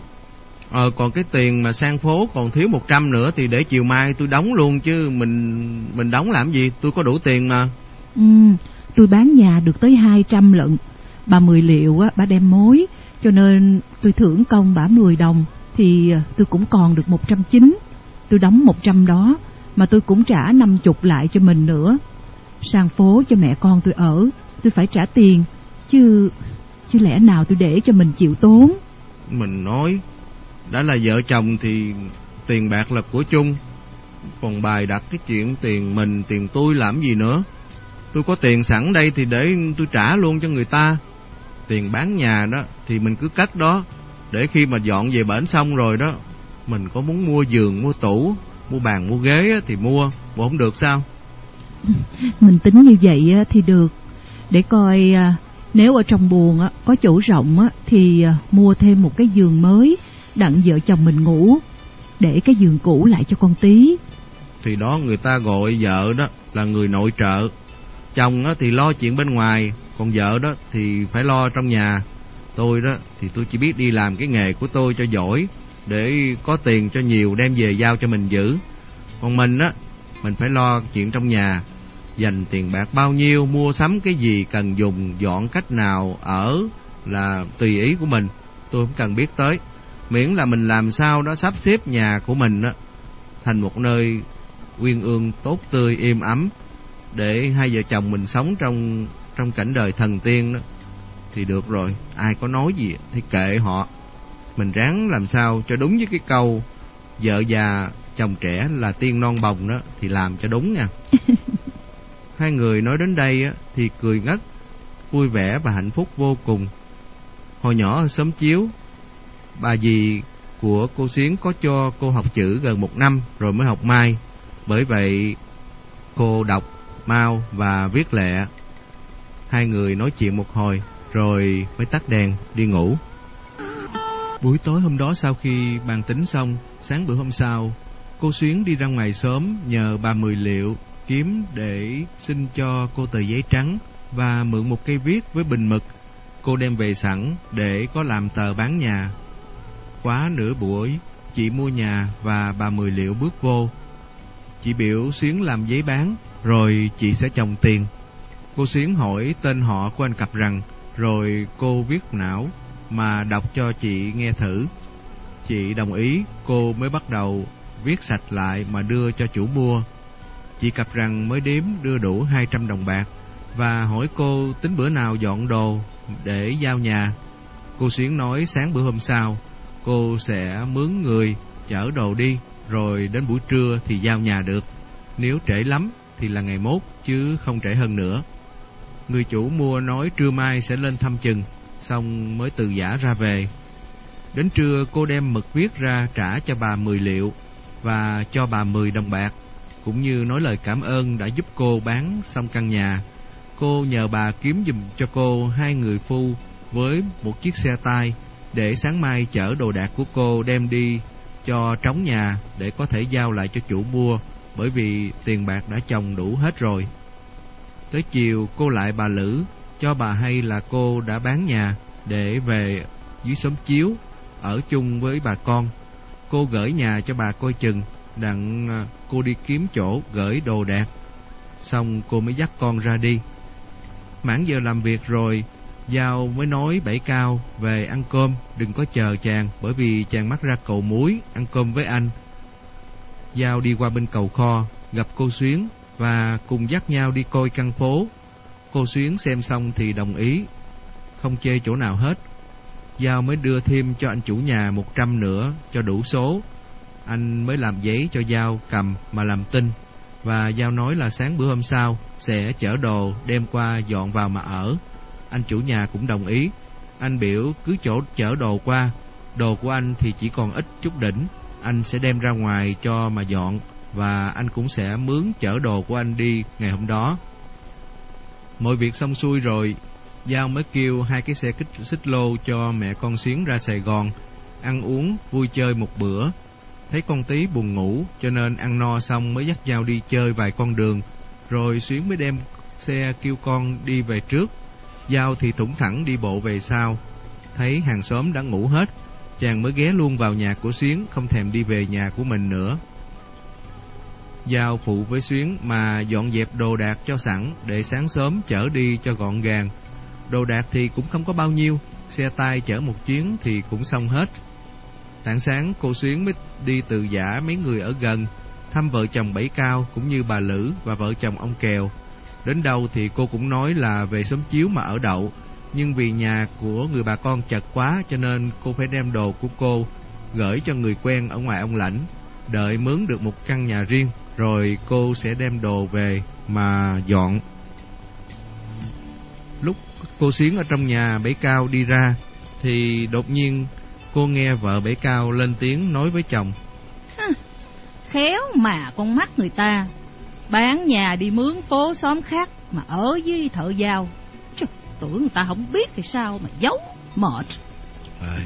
Ờ còn cái tiền mà sang phố còn thiếu một trăm nữa thì để chiều mai tôi đóng luôn chứ mình mình đóng làm gì, tôi có đủ tiền mà. Ừ, tôi bán nhà được tới hai trăm lận. Bà mười liệu á, bà đem mối, cho nên tôi thưởng công bà mười đồng, thì tôi cũng còn được một trăm chín. Tôi đóng một trăm đó, mà tôi cũng trả năm chục lại cho mình nữa. Sang phố cho mẹ con tôi ở, tôi phải trả tiền, chứ chứ lẽ nào tôi để cho mình chịu tốn. Mình nói, đã là vợ chồng thì tiền bạc là của chung, còn bài đặt cái chuyện tiền mình, tiền tôi làm gì nữa. Tôi có tiền sẵn đây thì để tôi trả luôn cho người ta. Tiền bán nhà đó thì mình cứ cất đó, để khi mà dọn về bển xong rồi đó, mình có muốn mua giường, mua tủ, mua bàn, mua ghế thì mua, bộ không được sao? Mình tính như vậy thì được. Để coi nếu ở trong buồng có chỗ rộng thì mua thêm một cái giường mới, đặng vợ chồng mình ngủ, để cái giường cũ lại cho con tí. Thì đó người ta gọi vợ đó là người nội trợ. Chồng thì lo chuyện bên ngoài, còn vợ đó thì phải lo trong nhà. Tôi đó thì tôi chỉ biết đi làm cái nghề của tôi cho giỏi, để có tiền cho nhiều đem về giao cho mình giữ. Còn mình á, mình phải lo chuyện trong nhà, dành tiền bạc bao nhiêu, mua sắm cái gì cần dùng, dọn cách nào ở là tùy ý của mình, tôi không cần biết tới. Miễn là mình làm sao đó sắp xếp nhà của mình á thành một nơi uyên ương, tốt tươi, êm ấm, để hai vợ chồng mình sống trong trong cảnh đời thần tiên đó thì được rồi. Ai có nói gì thì kệ họ, mình ráng làm sao cho đúng với cái câu vợ già chồng trẻ là tiên non bồng đó thì làm cho đúng nha. Hai người nói đến đây á thì cười ngất, vui vẻ và hạnh phúc vô cùng. Hồi nhỏ ở xóm Chiếu, bà dì của cô Xuyến có cho cô học chữ gần một năm rồi mới học mai. Bởi vậy cô đọc mau và viết lẹ. Hai người nói chuyện một hồi rồi mới tắt đèn đi ngủ. Buổi tối hôm đó sau khi bàn tính xong, sáng bữa hôm sau, cô Xuyến đi ra ngoài xóm nhờ bà Mười Liệu kiếm để xin cho cô tờ giấy trắng và mượn một cây viết với bình mực. Cô đem về sẵn để có làm tờ bán nhà. Quá nửa buổi, chị mua nhà và bà Mười Liệu bước vô. Chị biểu Xuyến làm giấy bán, rồi chị sẽ chồng tiền. Cô Xuyến hỏi tên họ của anh cặp rằng, rồi cô viết não mà đọc cho chị nghe thử. Chị đồng ý, cô mới bắt đầu viết sạch lại mà đưa cho chủ mua. Chị cặp rằng mới đếm đưa đủ hai trăm đồng bạc và hỏi cô tính bữa nào dọn đồ để giao nhà. Cô Xuyến nói sáng bữa hôm sau cô sẽ mướn người chở đồ đi, rồi đến buổi trưa thì giao nhà được. Nếu trễ lắm thì là ngày mốt, chứ không trễ hơn nữa. Người chủ mua nói trưa mai sẽ lên thăm chừng, xong mới từ giã ra về. Đến trưa cô đem mực viết ra trả cho bà Mười Liệu và cho bà mười đồng bạc, cũng như nói lời cảm ơn đã giúp cô bán xong căn nhà. Cô nhờ bà kiếm giùm cho cô hai người phu với một chiếc xe tay, để sáng mai chở đồ đạc của cô đem đi cho trống nhà để có thể giao lại cho chủ mua, bởi vì tiền bạc đã chồng đủ hết rồi. Tới chiều cô lại bà Lữ cho bà hay là cô đã bán nhà để về dưới xóm Chiếu ở chung với bà con. cô gửi nhà cho bà coi chừng, đặng cô đi kiếm chỗ gửi đồ đạc. Xong cô mới dắt con ra đi. Mãn giờ làm việc rồi, Giao mới nói Bảy Cao về ăn cơm, đừng có chờ chàng, bởi vì chàng mắc ra cầu muối ăn cơm với anh. Giao đi qua bên cầu kho, gặp cô Xuyến và cùng dắt nhau đi coi căn phố. Cô Xuyến xem xong thì đồng ý, không chê chỗ nào hết. Giao mới đưa thêm cho anh chủ nhà một trăm nữa cho đủ số. Anh mới làm giấy cho Giao cầm mà làm tin, và Giao nói là sáng bữa hôm sau sẽ chở đồ đem qua dọn vào mà ở. Anh chủ nhà cũng đồng ý. Anh biểu cứ chỗ chở đồ qua, đồ của anh thì chỉ còn ít chút đỉnh, anh sẽ đem ra ngoài cho mà dọn, và anh cũng sẽ mướn chở đồ của anh đi ngày hôm đó. Mọi việc xong xuôi rồi, Giao mới kêu hai cái xe kích xích lô cho mẹ con Xuyến ra Sài Gòn ăn uống vui chơi một bữa. Thấy con Tí buồn ngủ, cho nên ăn no xong mới dắt Giao đi chơi vài con đường, rồi Xuyến mới đem xe kêu con đi về trước. Giao thì thủng thẳng đi bộ về sau. Thấy hàng xóm đã ngủ hết, chàng mới ghé luôn vào nhà của Xuyến, không thèm đi về nhà của mình nữa. Giao phụ với Xuyến mà dọn dẹp đồ đạc cho sẵn, để sáng sớm chở đi cho gọn gàng. Đồ đạc thì cũng không có bao nhiêu, xe tay chở một chuyến thì cũng xong hết. Tảng sáng cô Xuyến mới đi từ giã mấy người ở gần, thăm vợ chồng Bảy Cao cũng như bà Lữ và vợ chồng ông Kèo. Đến đâu thì cô cũng nói là về xóm chiếu mà ở đậu, nhưng vì nhà của người bà con chật quá, cho nên cô phải đem đồ của cô gửi cho người quen ở ngoài ông Lãnh, đợi mướn được một căn nhà riêng, rồi cô sẽ đem đồ về mà dọn. Lúc cô Xuyến ở trong nhà Bảy Cao đi ra, thì đột nhiên cô nghe vợ Bảy Cao lên tiếng nói với chồng: Khéo mà con mắt người ta, bán nhà đi mướn phố xóm khác mà ở với thợ Giao. Trời, tưởng người ta không biết thì sao mà giấu, mệt. À,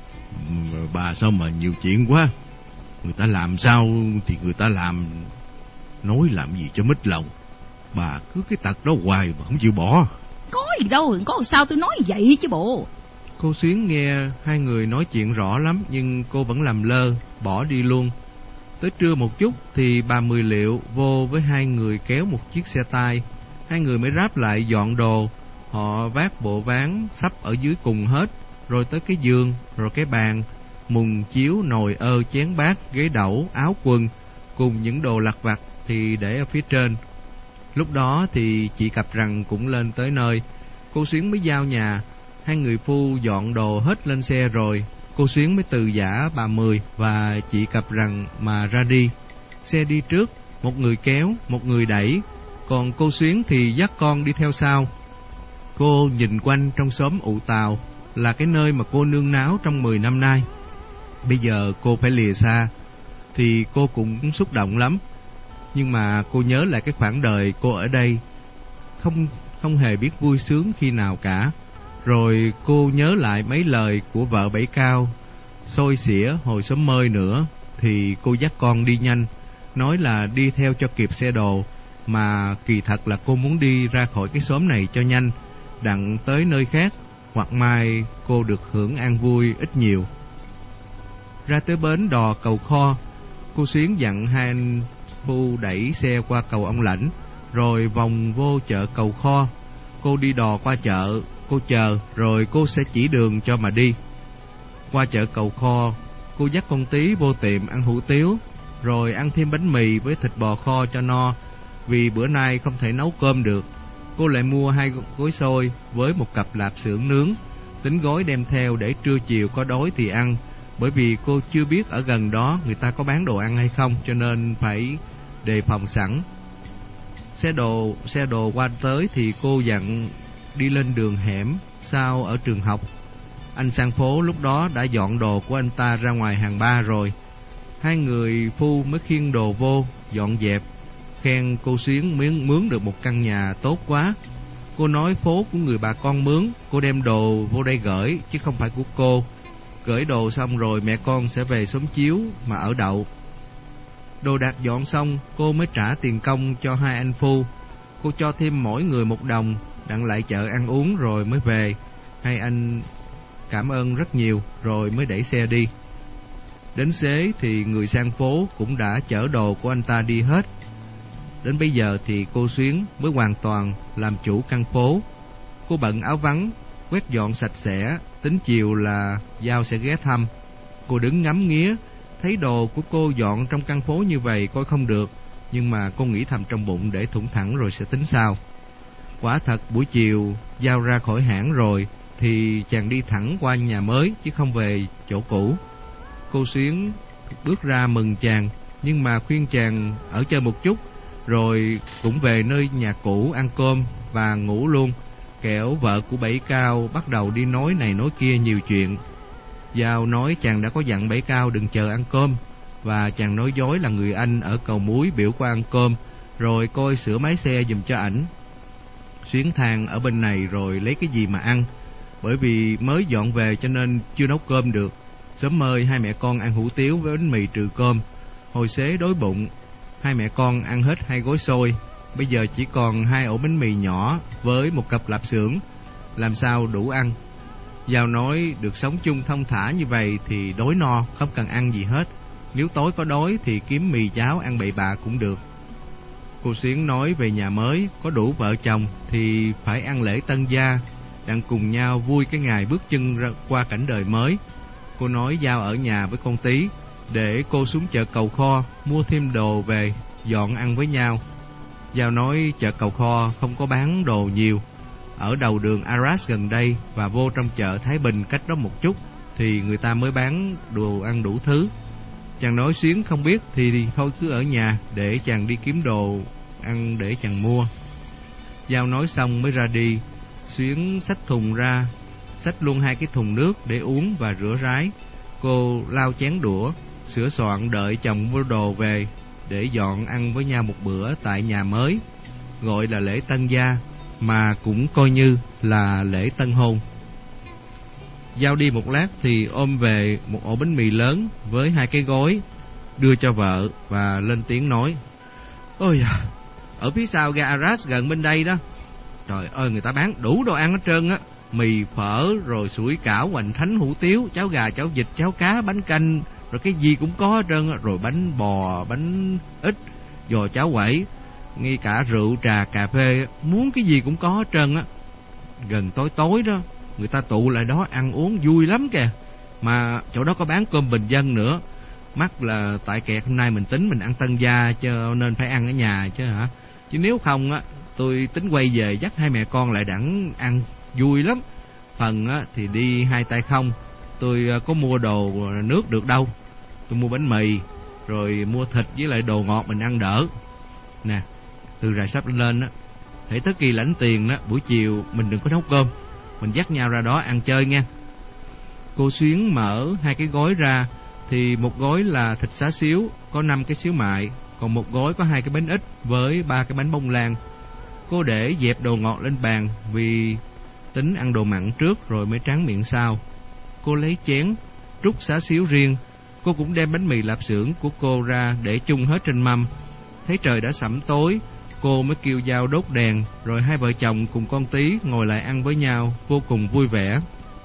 bà sao mà nhiều chuyện quá. Người ta làm sao thì người ta làm, nói làm gì cho mít lòng. Bà cứ cái tật đó hoài mà không chịu bỏ. Có gì đâu, có sao tôi nói vậy chứ bộ. Cô Xuyến nghe hai người nói chuyện rõ lắm, nhưng cô vẫn làm lơ, bỏ đi luôn. Tới trưa một chút thì bà Mười Liệu vô với hai người kéo một chiếc xe tay. Hai người mới ráp lại dọn đồ. Họ vác bộ ván sắp ở dưới cùng hết, rồi tới cái giường, rồi cái bàn, mùng chiếu, nồi ơ, chén bát, ghế đẩu, áo quần, cùng những đồ lặt vặt thì để ở phía trên. Lúc đó thì chị Cặp Rằng cũng lên tới nơi. Cô Xuyến mới giao nhà. Hai người phu dọn đồ hết lên xe rồi, cô Xuyến mới từ giã bà Mười và chị Cặp Rằng mà ra đi. Xe đi trước, một người kéo, một người đẩy, còn cô Xuyến thì dắt con đi theo sau. Cô nhìn quanh trong xóm ụ Tàu, là cái nơi mà cô nương náu trong mười năm nay. Bây giờ cô phải lìa xa, thì cô cũng xúc động lắm. Nhưng mà cô nhớ lại cái khoảng đời cô ở đây, không không hề biết vui sướng khi nào cả. Rồi cô nhớ lại mấy lời của vợ Bảy Cao xôi xỉa hồi sớm mơi nữa, thì cô dắt con đi nhanh, nói là đi theo cho kịp xe đồ, mà kỳ thật là cô muốn đi ra khỏi cái xóm này cho nhanh, đặng tới nơi khác, hoặc mai cô được hưởng an vui ít nhiều. Ra tới bến đò cầu Kho, cô Xuyến dặn hai anh phu đẩy xe qua cầu ông Lãnh, rồi vòng vô chợ cầu Kho. Cô đi đò qua chợ, cô chờ, rồi cô sẽ chỉ đường cho mà đi. Qua chợ cầu Kho, cô dắt con Tí vô tiệm ăn hủ tiếu, rồi ăn thêm bánh mì với thịt bò kho cho no, vì bữa nay không thể nấu cơm được. Cô lại mua hai gối xôi với một cặp lạp xưởng nướng, tính gói đem theo để trưa chiều có đói thì ăn, bởi vì cô chưa biết ở gần đó người ta có bán đồ ăn hay không, cho nên phải đề phòng sẵn. Xe đồ xe đồ qua tới thì cô dặn đi lên đường hẻm sau ở trường học. Anh sang phố lúc đó đã dọn đồ của anh ta ra ngoài hàng ba rồi. Hai người phu mới khiêng đồ vô dọn dẹp, khen cô Xuyến mướn mướn được một căn nhà tốt quá. Cô nói phố của người bà con mướn, cô đem đồ vô đây gửi chứ không phải của cô. Gửi đồ xong rồi mẹ con sẽ về xóm chiếu mà ở đậu. Đồ đạc dọn xong, cô mới trả tiền công cho hai anh phu. Cô cho thêm mỗi người một đồng, đặng lại chợ ăn uống rồi mới về. Hai anh cảm ơn rất nhiều, rồi mới đẩy xe đi. Đến xế thì người sang phố cũng đã chở đồ của anh ta đi hết. Đến bây giờ thì cô Xuyến mới hoàn toàn làm chủ căn phố. Cô bận áo vắng, quét dọn sạch sẽ, tính chiều là Giao sẽ ghé thăm. Cô đứng ngắm nghía, thấy đồ của cô dọn trong căn phố như vậy coi không được, nhưng mà cô nghĩ thầm trong bụng để thủng thẳng rồi sẽ tính sau. Quả thật buổi chiều Giao ra khỏi hãng rồi thì chàng đi thẳng qua nhà mới chứ không về chỗ cũ. Cô Xuyến bước ra mừng chàng, nhưng mà khuyên chàng ở chơi một chút rồi cũng về nơi nhà cũ ăn cơm và ngủ luôn, kẻo vợ của Bảy Cao bắt đầu đi nói này nói kia nhiều chuyện. Giao nói chàng đã có dặn Bảy Cao đừng chờ ăn cơm, và chàng nói dối là người anh ở Cầu Muối biểu qua ăn cơm rồi coi sửa máy xe giùm cho ảnh. Xuyến than ở bên này rồi lấy cái gì mà ăn, bởi vì mới dọn về cho nên chưa nấu cơm được. Sớm mơi hai mẹ con ăn hủ tiếu với bánh mì trừ cơm. Hồi xế đói bụng, hai mẹ con ăn hết hai gói xôi. Bây giờ chỉ còn hai ổ bánh mì nhỏ với một cặp lạp xưởng, làm sao đủ ăn. Giao nói được sống chung thông thả như vậy thì đói no, không cần ăn gì hết. Nếu tối có đói thì kiếm mì cháo ăn bậy bạ cũng được. Cô Xuyến nói về nhà mới có đủ vợ chồng thì phải ăn lễ tân gia, đặng cùng nhau vui cái ngày bước chân ra qua cảnh đời mới. Cô nói Giao ở nhà với con Tí, để cô xuống chợ Cầu Kho mua thêm đồ về dọn ăn với nhau. Giao nói chợ Cầu Kho không có bán đồ nhiều, ở đầu đường Arras gần đây và vô trong chợ Thái Bình cách đó một chút thì người ta mới bán đồ ăn đủ thứ. Chàng nói Xuyến không biết thì, thì thôi cứ ở nhà để chàng đi kiếm đồ ăn để chàng mua. Giao nói xong mới ra đi. Xuyến xách thùng ra, xách luôn hai cái thùng nước để uống và rửa rái. Cô lau chén đũa, sửa soạn đợi chồng mua đồ về để dọn ăn với nhau một bữa tại nhà mới, gọi là lễ tân gia mà cũng coi như là lễ tân hôn. Giao đi một lát thì ôm về một ổ bánh mì lớn với hai cái gói, đưa cho vợ và lên tiếng nói: "Ôi à, ở phía sau ga Arras gần bên đây đó, trời ơi, người ta bán đủ đồ ăn hết trơn á, mì phở rồi sủi cảo, hoành thánh, hủ tiếu, cháo gà, cháo vịt, cháo cá, bánh canh, rồi cái gì cũng có hết trơn á, rồi bánh bò, bánh ít, giò cháo quẩy, ngay cả rượu, trà, cà phê, muốn cái gì cũng có hết trơn á. Gần tối tối đó, người ta tụ lại đó ăn uống vui lắm kìa, mà chỗ đó có bán cơm bình dân nữa. Mắc là tại kẹt hôm nay mình tính mình ăn tân gia cho nên phải ăn ở nhà chứ hả, chứ nếu không á tôi tính quay về dắt hai mẹ con lại đặng ăn vui lắm. Phần á thì đi hai tay không, tôi có mua đồ nước được đâu, tôi mua bánh mì rồi mua thịt với lại đồ ngọt mình ăn đỡ. Nè, từ rày sắp lên á, hễ tới kỳ lãnh tiền đó, buổi chiều mình đừng có nấu cơm, mình dắt nhau ra đó ăn chơi nha." Cô Xuyến mở hai cái gói ra thì một gói là thịt xá xíu, có năm cái xíu mại, còn một gói có hai cái bánh ít với ba cái bánh bông lan. Cô để dẹp đồ ngọt lên bàn vì tính ăn đồ mặn trước rồi mới tráng miệng sau. Cô lấy chén trút xá xíu riêng. Cô cũng đem bánh mì lạp xưởng của cô ra để chung hết trên mâm. Thấy trời đã sẩm tối, cô mới kêu Giao đốt đèn, rồi hai vợ chồng cùng con Tí ngồi lại ăn với nhau vô cùng vui vẻ.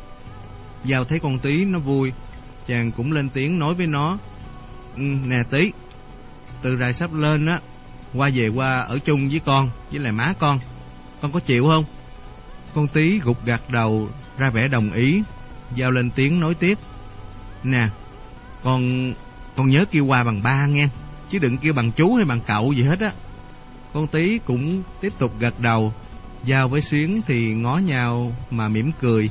Giao thấy con Tí nó vui, chàng cũng lên tiếng nói với nó: ừ, "Nè Tí, từ rày sắp lên á, qua về qua ở chung với con với lại má con, con có chịu không?" Con Tí gục gặt đầu ra vẻ đồng ý. Giao lên tiếng nói tiếp: "Nè, con con nhớ kêu qua bằng ba nghe, chứ đừng kêu bằng chú hay bằng cậu gì hết á." Con Tí cũng tiếp tục gật đầu. Giao với Xuyến thì ngó nhau mà mỉm cười.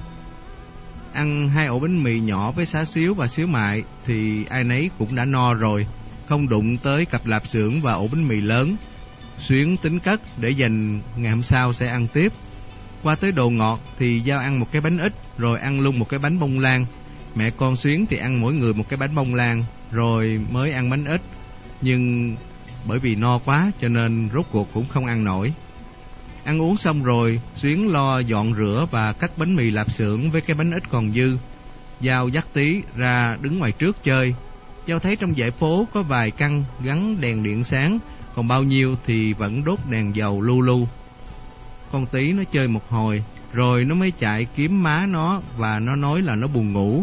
Ăn hai ổ bánh mì nhỏ với xá xíu và xíu mại thì ai nấy cũng đã no rồi, không đụng tới cặp lạp xưởng và ổ bánh mì lớn. Xuyến tính cất để dành ngày hôm sau sẽ ăn tiếp. Qua tới đồ ngọt thì Giao ăn một cái bánh ít rồi ăn luôn một cái bánh bông lan. Mẹ con Xuyến thì ăn mỗi người một cái bánh bông lan rồi mới ăn bánh ít, nhưng bởi vì no quá cho nên rốt cuộc cũng không ăn nổi. Ăn uống xong rồi, Xuyến lo dọn rửa và cắt bánh mì lạp xưởng với cái bánh ít còn dư. Giao dắt Tí ra đứng ngoài trước chơi. Giao thấy trong dãy phố có vài căn gắn đèn điện sáng, còn bao nhiêu thì vẫn đốt đèn dầu lu lu. Con Tí nó chơi một hồi rồi nó mới chạy kiếm má nó và nó nói là nó buồn ngủ.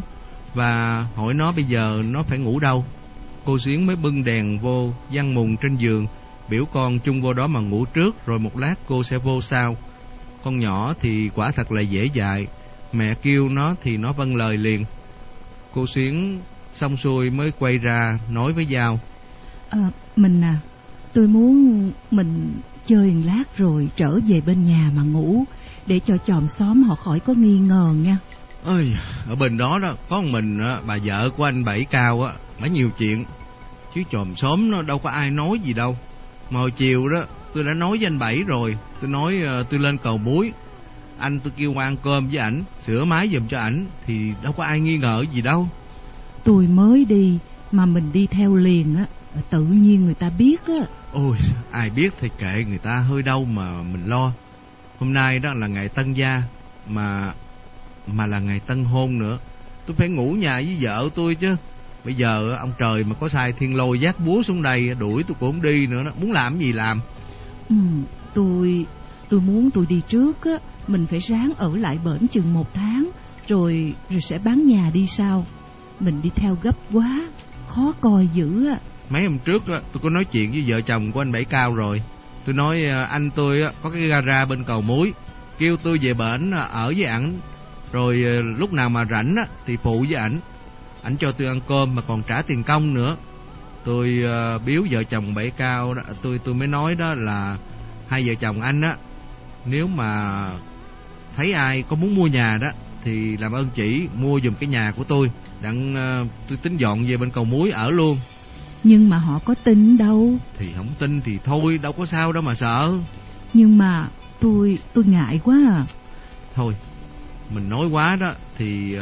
và hỏi nó bây giờ nó phải ngủ đâu. Cô Xuyến mới bưng đèn vô giăng mùng trên giường, biểu con chung vô đó mà ngủ trước, rồi một lát cô sẽ vô sau. Con nhỏ thì quả thật là dễ dạy, mẹ kêu nó thì nó vâng lời liền. Cô Xuyến xong xuôi mới quay ra nói với Giao: à, Mình à, tôi muốn mình chơi một lát rồi trở về bên nhà mà ngủ, để cho chòm xóm họ khỏi có nghi ngờ nha. Ơi, ở bên đó đó có một mình bà vợ của anh Bảy Cao á, bả nhiều chuyện, chứ chòm xóm nó đâu có ai nói gì đâu. Mà hồi chiều đó tôi đã nói với anh Bảy rồi, tôi nói uh, tôi lên cầu muối, anh tôi kêu ăn cơm với ảnh, sửa máy giùm cho ảnh, thì đâu có ai nghi ngờ gì đâu. Tôi mới đi mà mình đi theo liền á, tự nhiên người ta biết á. Ôi, ai biết thì kệ người ta, hơi đâu mà mình lo. Hôm nay đó là ngày tân gia, mà mà là ngày tân hôn nữa. Tôi phải ngủ nhà với vợ tôi chứ. Bây giờ ông trời mà có sai thiên lôi vác búa xuống đây đuổi tôi cũng không đi nữa đó. Muốn làm gì làm. Ừ, tôi tôi muốn tôi đi trước á, mình phải ráng ở lại bển chừng một tháng, rồi rồi sẽ bán nhà đi sau. Mình đi theo gấp quá, khó coi dữ á. Mấy hôm trước đó, tôi có nói chuyện với vợ chồng của anh Bảy Cao rồi. Tôi nói anh tôi có cái gara bên cầu muối, kêu tôi về bển ở với ảnh, rồi lúc nào mà rảnh thì phụ với ảnh. Ảnh cho tôi ăn cơm mà còn trả tiền công nữa. Tôi uh, biếu vợ chồng Bảy Cao đó, tôi tôi mới nói đó là hai vợ chồng anh á, nếu mà thấy ai có muốn mua nhà đó thì làm ơn chỉ mua giùm cái nhà của tôi, đặng uh, tôi tính dọn về bên cầu muối ở luôn. Nhưng mà họ có tin đâu. Thì không tin thì thôi, đâu có sao đâu mà sợ. Nhưng mà tôi tôi ngại quá à. Thôi, mình nói quá đó thì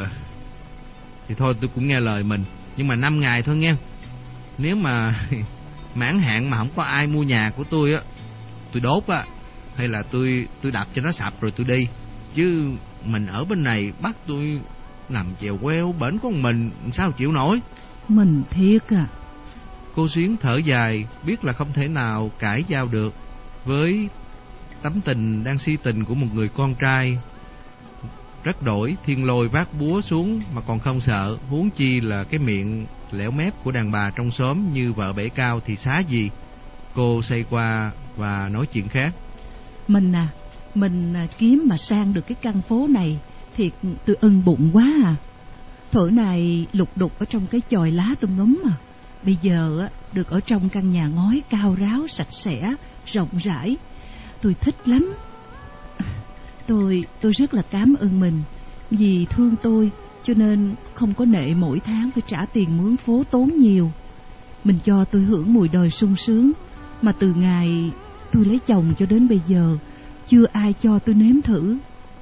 thì thôi tôi cũng nghe lời mình. Nhưng mà năm ngày thôi nghe. Nếu mà mãn hạn mà không có ai mua nhà của tôi á, tôi đốt á, hay là tôi tôi đập cho nó sập rồi tôi đi. Chứ mình ở bên này bắt tôi nằm chèo queo bển có một mình, sao chịu nổi. Mình thiệt à. Cô Xuyến thở dài, biết là không thể nào cãi giao được với tấm tình đang si tình của một người con trai. Rất đổi, thiên lôi vác búa xuống mà còn không sợ, huống chi là cái miệng lẻo mép của đàn bà trong xóm như vợ Bảy Cao thì xá gì. Cô xoay qua và nói chuyện khác. Mình à, mình kiếm mà sang được cái căn phố này thiệt tôi ưng bụng quá à. Thổi này lục đục ở trong cái chòi lá tùm ngúm à. Bây giờ á, được ở trong căn nhà ngói cao ráo, sạch sẽ, rộng rãi, tôi thích lắm. Tôi tôi rất là cảm ơn mình, vì thương tôi cho nên không có nệ mỗi tháng phải trả tiền mướn phố tốn nhiều. Mình cho tôi hưởng mùi đời sung sướng, mà từ ngày tôi lấy chồng cho đến bây giờ chưa ai cho tôi nếm thử.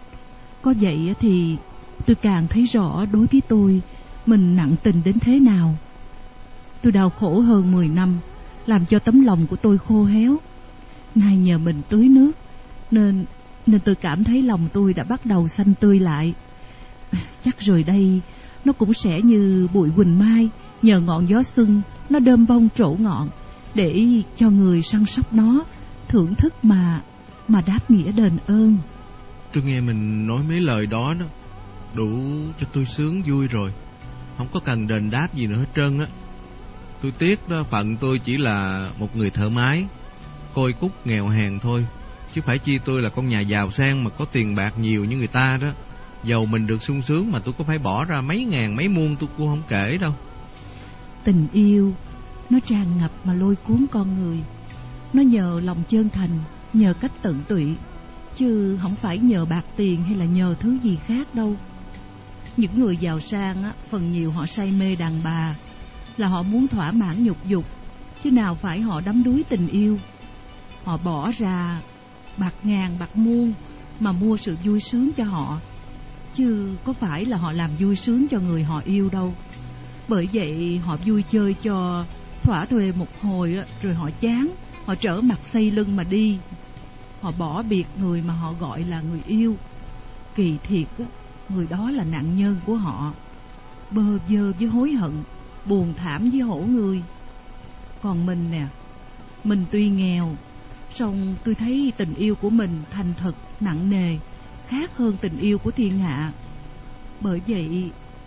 Có vậy thì tôi càng thấy rõ đối với tôi mình nặng tình đến thế nào. Tôi đau khổ hơn mười năm, làm cho tấm lòng của tôi khô héo. Nay nhờ mình tưới nước Nên Nên tôi cảm thấy lòng tôi đã bắt đầu xanh tươi lại. Chắc rồi đây nó cũng sẽ như bụi huỳnh mai, nhờ ngọn gió xuân nó đơm bông trổ ngọn, để cho người săn sóc nó thưởng thức mà Mà đáp nghĩa đền ơn. Tôi nghe mình nói mấy lời đó đó, đủ cho tôi sướng vui rồi, không có cần đền đáp gì nữa hết trơn á. Tôi tiếc đó, phận tôi chỉ là một người thợ mái, côi cút nghèo hèn thôi, chứ phải chi tôi là con nhà giàu sang mà có tiền bạc nhiều như người ta đó. Dầu mình được sung sướng mà tôi có phải bỏ ra mấy ngàn mấy muôn tôi cũng không kể đâu. Tình yêu nó tràn ngập mà lôi cuốn con người. Nó nhờ lòng chân thành, nhờ cách tận tụy, chứ không phải nhờ bạc tiền hay là nhờ thứ gì khác đâu. Những người giàu sang á, phần nhiều họ say mê đàn bà, là họ muốn thỏa mãn nhục dục, chứ nào phải họ đắm đuối tình yêu. Họ bỏ ra bạc ngàn bạc muôn mà mua sự vui sướng cho họ, chứ có phải là họ làm vui sướng cho người họ yêu đâu. Bởi vậy họ vui chơi cho thỏa thuê một hồi rồi họ chán, họ trở mặt xây lưng mà đi. Họ bỏ biệt người mà họ gọi là người yêu. Kỳ thiệt á, người đó là nạn nhân của họ, bơ vơ với hối hận, buồn thảm với hổ người. Còn mình nè, mình tuy nghèo, song tôi thấy tình yêu của mình thành thật, nặng nề, khác hơn tình yêu của thiên hạ. Bởi vậy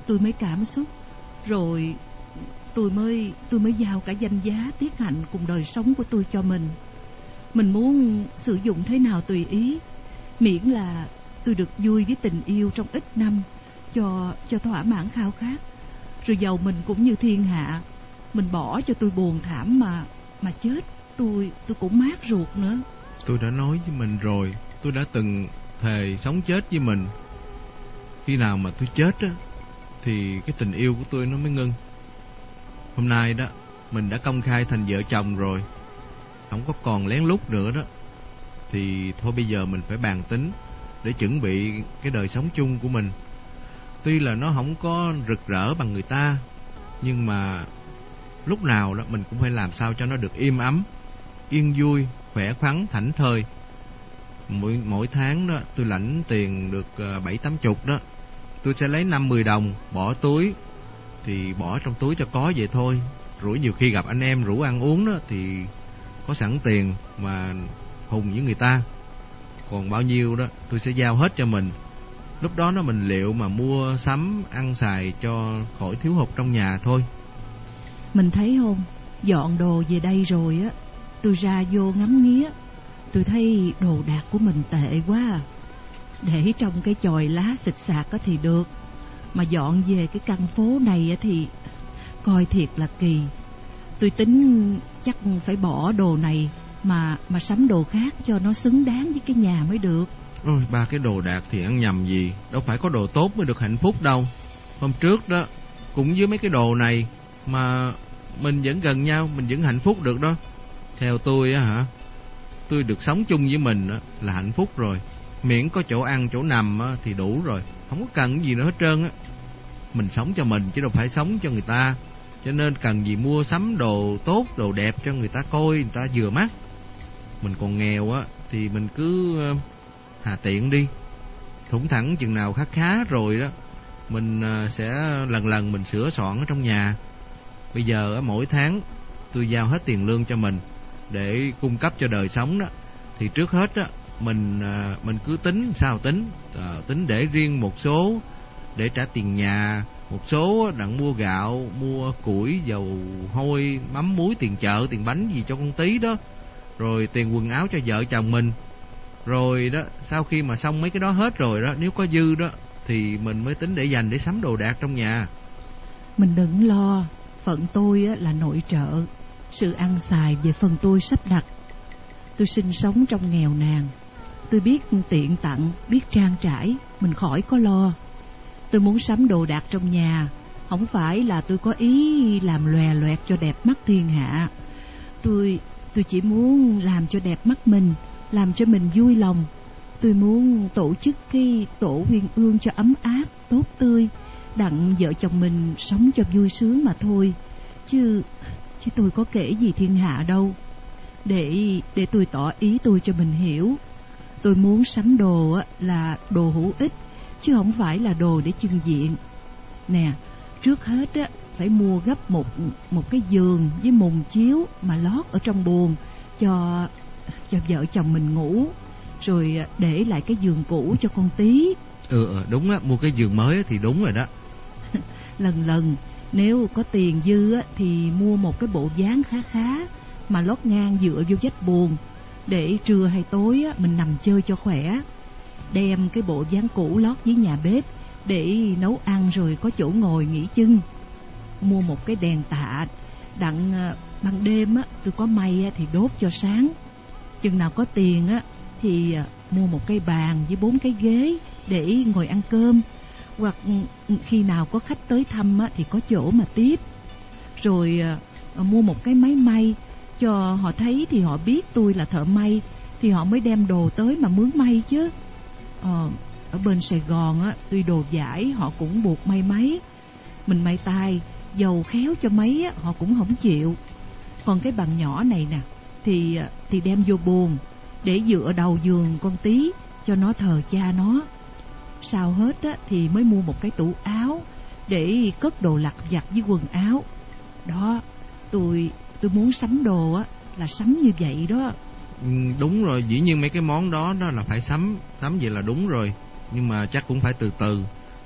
tôi mới cảm xúc, rồi tôi mới tôi mới giao cả danh giá, tiết hạnh cùng đời sống của tôi cho mình. Mình muốn sử dụng thế nào tùy ý, miễn là tôi được vui với tình yêu trong ít năm, cho cho thỏa mãn khao khát. Rồi giàu mình cũng như thiên hạ, mình bỏ cho tôi buồn thảm mà mà chết, tôi tôi cũng mát ruột nữa. Tôi đã nói với mình rồi, tôi đã từng thề sống chết với mình. Khi nào mà tôi chết á, thì cái tình yêu của tôi nó mới ngưng. Hôm nay đó, mình đã công khai thành vợ chồng rồi, không có còn lén lút nữa đó. Thì thôi bây giờ mình phải bàn tính để chuẩn bị cái đời sống chung của mình. Tuy là nó không có rực rỡ bằng người ta, nhưng mà lúc nào đó mình cũng phải làm sao cho nó được im ấm, yên vui, khỏe khoắn, thảnh thơi. Mỗi, mỗi tháng đó tôi lãnh tiền được bảy tám chục đó, tôi sẽ lấy năm mười đồng bỏ túi. Thì bỏ trong túi cho có vậy thôi. Rủi nhiều khi gặp anh em rủ ăn uống đó, thì có sẵn tiền mà hùng với người ta. Còn bao nhiêu đó tôi sẽ giao hết cho mình. Lúc đó nó mình liệu mà mua sắm ăn xài cho khỏi thiếu hụt trong nhà thôi. Mình thấy không, dọn đồ về đây rồi á, tôi ra vô ngắm nghía, tôi thấy đồ đạc của mình tệ quá à. Để trong cái chòi lá xịt xạc á thì được, mà dọn về cái căn phố này á thì coi thiệt là kỳ. Tôi tính chắc phải bỏ đồ này mà mà sắm đồ khác cho nó xứng đáng với cái nhà mới được. Ôi, ba cái đồ đạc thì ăn nhầm gì, đâu phải có đồ tốt mới được hạnh phúc đâu. Hôm trước đó cũng với mấy cái đồ này mà mình vẫn gần nhau, mình vẫn hạnh phúc được đó. Theo tôi á hả, tôi được sống chung với mình á là hạnh phúc rồi. Miễn có chỗ ăn chỗ nằm á thì đủ rồi, không có cần gì nữa hết trơn á. Mình sống cho mình chứ đâu phải sống cho người ta, cho nên cần gì mua sắm đồ tốt, đồ đẹp cho người ta coi, người ta vừa mắt. Mình còn nghèo á thì mình cứ hà tiện đi, thủng thẳng chừng nào khá khá rồi đó, mình sẽ lần lần mình sửa soạn ở trong nhà. Bây giờ á, mỗi tháng tôi giao hết tiền lương cho mình để cung cấp cho đời sống đó. Thì trước hết á, mình mình cứ tính sao tính, à, tính để riêng một số để trả tiền nhà, một số đặng mua gạo, mua củi, dầu hôi, mắm muối, tiền chợ, tiền bánh gì cho con tí đó, rồi tiền quần áo cho vợ chồng mình. Rồi đó, sau khi mà xong mấy cái đó hết rồi đó, nếu có dư đó thì mình mới tính để dành để sắm đồ đạc trong nhà. Mình đừng lo, phận tôi á là nội trợ, sự ăn xài về phần tôi sắp đặt. Tôi sinh sống trong nghèo nàn, tôi biết tiện tặng, biết trang trải, mình khỏi có lo. Tôi muốn sắm đồ đạc trong nhà, không phải là tôi có ý làm lòe loẹt cho đẹp mắt thiên hạ. Tôi tôi chỉ muốn làm cho đẹp mắt mình, làm cho mình vui lòng. Tôi muốn tổ chức cái tổ huyên ương cho ấm áp, tốt tươi, đặng vợ chồng mình sống cho vui sướng mà thôi. Chứ chứ tôi có kể gì thiên hạ đâu. Để để tôi tỏ ý tôi cho mình hiểu. Tôi muốn sắm đồ á là đồ hữu ích, chứ không phải là đồ để trưng diện. Nè, trước hết á phải mua gấp một một cái giường với mùng chiếu mà lót ở trong buồng cho cho vợ chồng mình ngủ, rồi để lại cái giường cũ cho con tí. Ừ đúng á, mua cái giường mới thì đúng rồi đó. Lần lần nếu có tiền dư á thì mua một cái bộ dáng khá khá mà lót ngang dựa vô vách buồng, để trưa hay tối á mình nằm chơi cho khỏe. Đem cái bộ dáng cũ lót dưới nhà bếp để nấu ăn, rồi có chỗ ngồi nghỉ chân. Mua một cái đèn tạ đặng ban đêm á tôi có may á thì đốt cho sáng. Chừng nào có tiền á thì mua một cái bàn với bốn cái ghế để ngồi ăn cơm, hoặc khi nào có khách tới thăm á thì có chỗ mà tiếp. Rồi mua một cái máy may cho họ thấy thì họ biết tôi là thợ may, thì họ mới đem đồ tới mà mướn may chứ. Ờ, ở bên Sài Gòn á, tuy đồ vải họ cũng buộc may máy, mình may tay, dầu khéo cho mấy á, họ cũng không chịu. Còn cái bằng nhỏ này nè, thì thì đem vô buồng để dựa đầu giường con tí cho nó thờ cha nó. Sau hết á, thì mới mua một cái tủ áo để cất đồ lặt vặt với quần áo. Đó, tôi tôi muốn sắm đồ á là sắm như vậy đó. Ừ, đúng rồi, dĩ nhiên mấy cái món đó đó là phải sắm, sắm vậy là đúng rồi. Nhưng mà chắc cũng phải từ từ.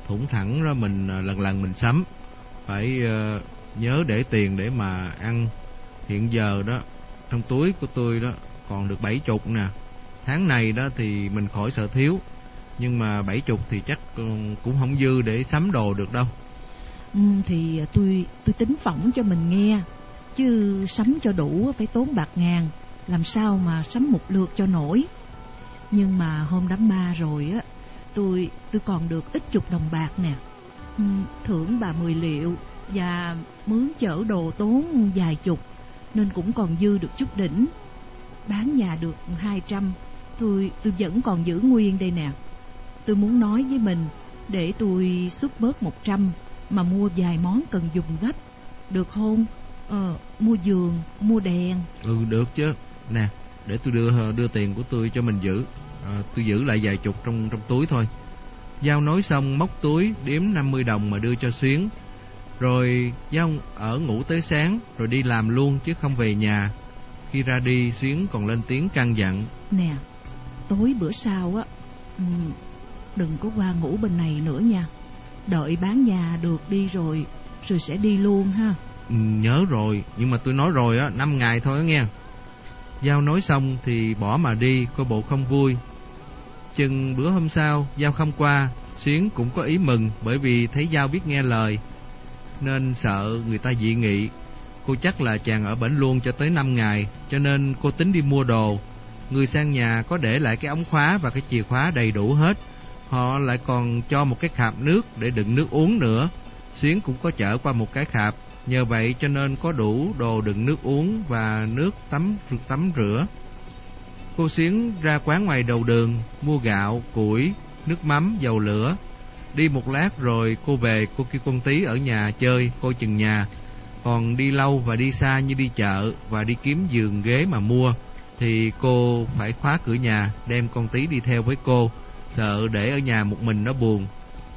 thủng thẳng ra mình lần lần mình sắm. Phải uh, nhớ để tiền để mà ăn. Hiện giờ đó trong túi của tôi đó còn được bảy chục nè. Tháng này đó thì mình khỏi sợ thiếu, nhưng mà bảy chục thì chắc cũng không dư để sắm đồ được đâu. Ừ, thì tôi tôi tính phỏng cho mình nghe, chứ sắm cho đủ phải tốn bạc ngàn, làm sao mà sắm một lượt cho nổi. Nhưng mà hôm đám ma rồi á, tôi tôi còn được ít chục đồng bạc nè. Ừ, thưởng bà mười liệu và mướn chở đồ tốn vài chục, nên cũng còn dư được chút đỉnh. Bán nhà được hai trăm, tôi tôi vẫn còn giữ nguyên đây nè. Tôi muốn nói với mình để tôi xuất bớt một trăm mà mua vài món cần dùng gấp, được không? Ờ, mua giường, mua đèn. Ừ, được chứ. Nè, để tôi đưa đưa tiền của tôi cho mình giữ. À, tôi giữ lại vài chục trong trong túi thôi. Giao nói xong móc túi đếm năm mươi đồng mà đưa cho Xuyến. Rồi Giao ở ngủ tới sáng rồi đi làm luôn chứ không về nhà. Khi ra đi, Xuyến còn lên tiếng căn dặn: Nè, tối bữa sau á, đừng có qua ngủ bên này nữa nha. Đợi bán nhà được đi rồi Rồi sẽ đi luôn ha. Ừ, nhớ rồi, nhưng mà tôi nói rồi á, năm ngày thôi đó nghe. Giao nói xong thì bỏ mà đi, coi bộ không vui. Chừng bữa hôm sau Giao không qua, Xuyến cũng có ý mừng, bởi vì thấy Giao biết nghe lời, nên sợ người ta dị nghị. Cô chắc là chàng ở bển luôn cho tới năm ngày, cho nên cô tính đi mua đồ. Người sang nhà có để lại cái ống khóa và cái chìa khóa đầy đủ hết. Họ lại còn cho một cái khạp nước để đựng nước uống nữa. Xuyến cũng có chở qua một cái khạp, nhờ vậy cho nên có đủ đồ đựng nước uống và nước tắm tắm rửa. Cô Xuyến ra quán ngoài đầu đường mua gạo, củi, nước mắm, dầu lửa. Đi một lát rồi cô về, cô kêu con Tí ở nhà chơi, coi chừng nhà. Còn đi lâu và đi xa như đi chợ và đi kiếm giường ghế mà mua thì cô phải khóa cửa nhà, đem con Tí đi theo với cô, sợ để ở nhà một mình nó buồn.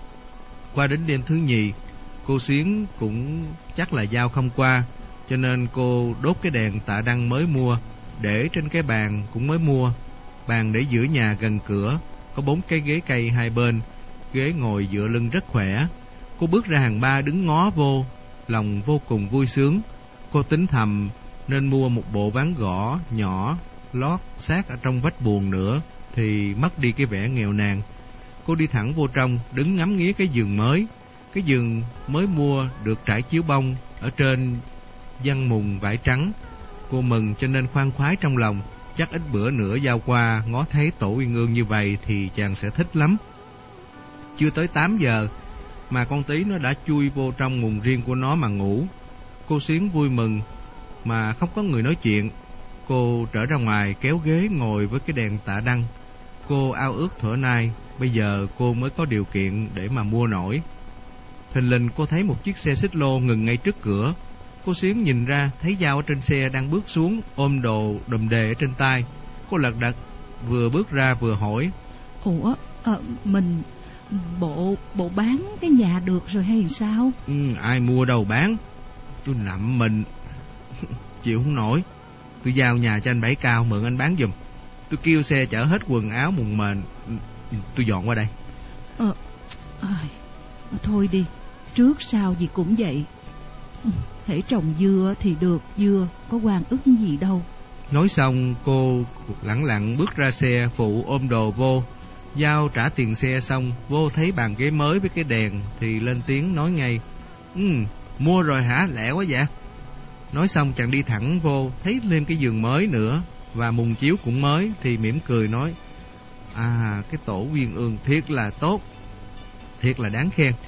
Qua đến đêm thứ nhì, cô Xuyến cũng chắc là Giao không qua, cho nên cô đốt cái đèn tạ đăng mới mua, để trên cái bàn cũng mới mua. Bàn để giữa nhà gần cửa, có bốn cái ghế cây hai bên, ghế ngồi dựa lưng rất khỏe. Cô bước ra hàng ba đứng ngó vô, lòng vô cùng vui sướng. Cô tính thầm nên mua một bộ ván gõ nhỏ lót sát ở trong vách buồng nữa, thì mất đi cái vẻ nghèo nàn. Cô đi thẳng vô trong, đứng ngắm nghía cái giường mới. Cái giường mới mua được trải chiếu bông, ở trên giăng mùng vải trắng. Cô mừng cho nên khoan khoái trong lòng, chắc ít bữa nữa Giao qua ngó thấy tổ Uyên Ương như vậy thì chàng sẽ thích lắm. Chưa tới tám giờ mà con Tí nó đã chui vô trong mùng riêng của nó mà ngủ. Cô Xuyến vui mừng mà không có người nói chuyện. Cô trở ra ngoài kéo ghế ngồi với cái đèn tạ đăng. Cô ao ước thuở nay bây giờ cô mới có điều kiện để mà mua nổi. Thình lình cô thấy một chiếc xe xích lô ngừng ngay trước cửa. Cô Xuyến nhìn ra thấy Giao ở trên xe đang bước xuống, ôm đồ đùm đề ở trên tay. Cô lật đật vừa bước ra vừa hỏi: Ủa, à, mình bộ bộ bán cái nhà được rồi hay sao? Ừ, ai mua đâu bán. Tôi nằm mình chịu không nổi. Tôi giao nhà cho anh Bảy Cao mượn anh bán giùm. Tôi kêu xe chở hết quần áo mùng mền, tôi dọn qua đây. Ờ, à, thôi đi, trước sau gì cũng vậy. Hễ trồng dưa thì được dưa, có oan ức gì đâu. Nói xong cô lẳng lặng bước ra xe phụ ôm đồ vô. Giao trả tiền xe xong, vô thấy bàn ghế mới với cái đèn thì lên tiếng nói ngay: Ừ, mua rồi hả, lẹ quá vậy. Nói xong chàng đi thẳng vô, thấy lên cái giường mới nữa và mùng chiếu cũng mới thì mỉm cười nói: À, cái tổ Uyên Ương thiệt là tốt, thiệt là đáng khen.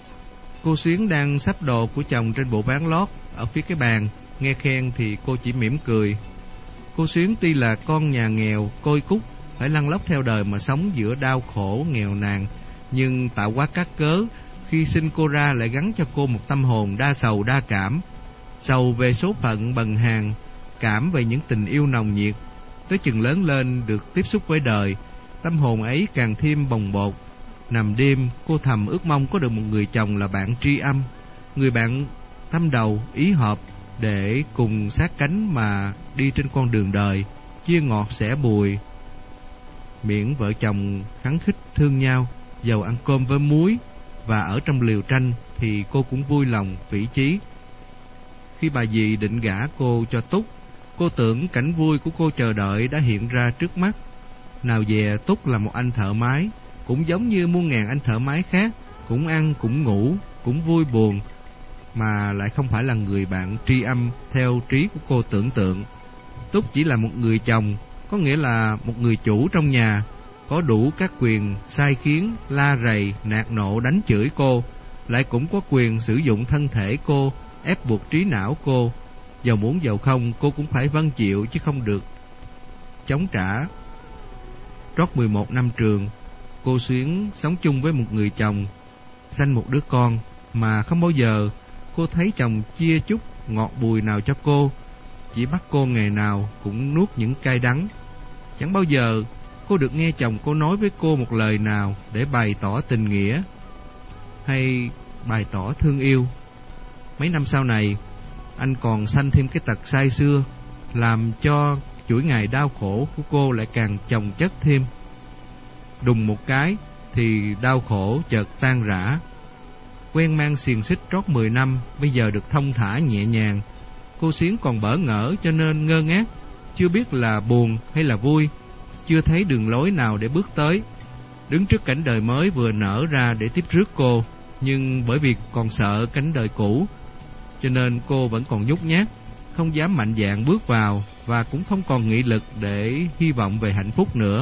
Cô Xuyến đang sắp đồ của chồng trên bộ ván lót ở phía cái bàn, nghe khen thì cô chỉ mỉm cười. Cô Xuyến tuy là con nhà nghèo côi cút, phải lăn lóc theo đời mà sống giữa đau khổ nghèo nàn, nhưng tạo quá các cớ khi sinh cô ra lại gắn cho cô một tâm hồn đa sầu đa cảm. Sầu về số phận bần hàn, cảm về những tình yêu nồng nhiệt. Tới chừng lớn lên được tiếp xúc với đời, tâm hồn ấy càng thêm bồng bột. Nằm đêm cô thầm ước mong có được một người chồng là bạn tri âm, người bạn tâm đầu ý hợp, để cùng sát cánh mà đi trên con đường đời, chia ngọt sẻ bùi. Miễn vợ chồng khắng khích thương nhau, dầu ăn cơm với muối, và ở trong liều tranh thì cô cũng vui lòng phỉ chí. Khi bà dì định gả cô cho Túc, cô tưởng cảnh vui của cô chờ đợi đã hiện ra trước mắt. Nào dè Túc là một anh thợ mái, cũng giống như muôn ngàn anh thợ mái khác, cũng ăn, cũng ngủ, cũng vui buồn, mà lại không phải là người bạn tri âm theo trí của cô tưởng tượng. Túc chỉ là một người chồng, có nghĩa là một người chủ trong nhà, có đủ các quyền sai khiến, la rầy, nạt nộ, đánh chửi cô, lại cũng có quyền sử dụng thân thể cô, ép buộc trí não cô. Dầu muốn dầu không, cô cũng phải vâng chịu chứ không được chống trả. Trót mười một năm trường, cô Xuyến sống chung với một người chồng, sanh một đứa con, mà không bao giờ cô thấy chồng chia chút ngọt bùi nào cho cô, chỉ bắt cô ngày nào cũng nuốt những cay đắng. Chẳng bao giờ cô được nghe chồng cô nói với cô một lời nào để bày tỏ tình nghĩa hay bày tỏ thương yêu. Mấy năm sau này, anh còn sanh thêm cái tật say xưa, làm cho chuỗi ngày đau khổ của cô lại càng chồng chất thêm. Đùng một cái thì đau khổ chợt tan rã. Quen mang xiềng xích trót mười năm, bây giờ được thông thả nhẹ nhàng. Cô Xuyến còn bỡ ngỡ cho nên ngơ ngác, chưa biết là buồn hay là vui, chưa thấy đường lối nào để bước tới. Đứng trước cảnh đời mới vừa nở ra để tiếp rước cô, nhưng bởi vì còn sợ cánh đời cũ, cho nên cô vẫn còn nhút nhát, không dám mạnh dạn bước vào, và cũng không còn nghị lực để hy vọng về hạnh phúc nữa.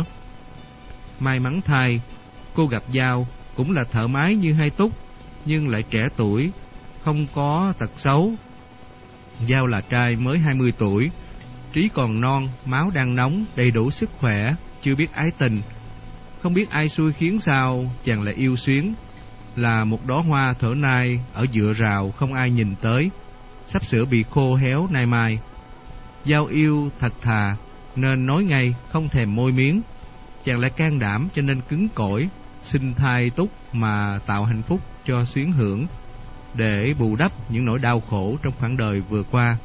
May mắn thay, cô gặp Giao, cũng là thợ mái như hai Túc, nhưng lại trẻ tuổi, không có tật xấu. Giao là trai mới hai mươi tuổi, trí còn non, máu đang nóng, đầy đủ sức khỏe, chưa biết ái tình. Không biết ai xui khiến sao chàng lại yêu Xuyến, là một đóa hoa thở nai ở dựa rào không ai nhìn tới, sắp sửa bị khô héo nay mai. Giao yêu thật thà nên nói ngay, không thèm môi miếng. Chàng lại can đảm cho nên cứng cỏi, xin thai Túc mà tạo hạnh phúc cho Xuyến hưởng, để bù đắp những nỗi đau khổ trong khoảng đời vừa qua.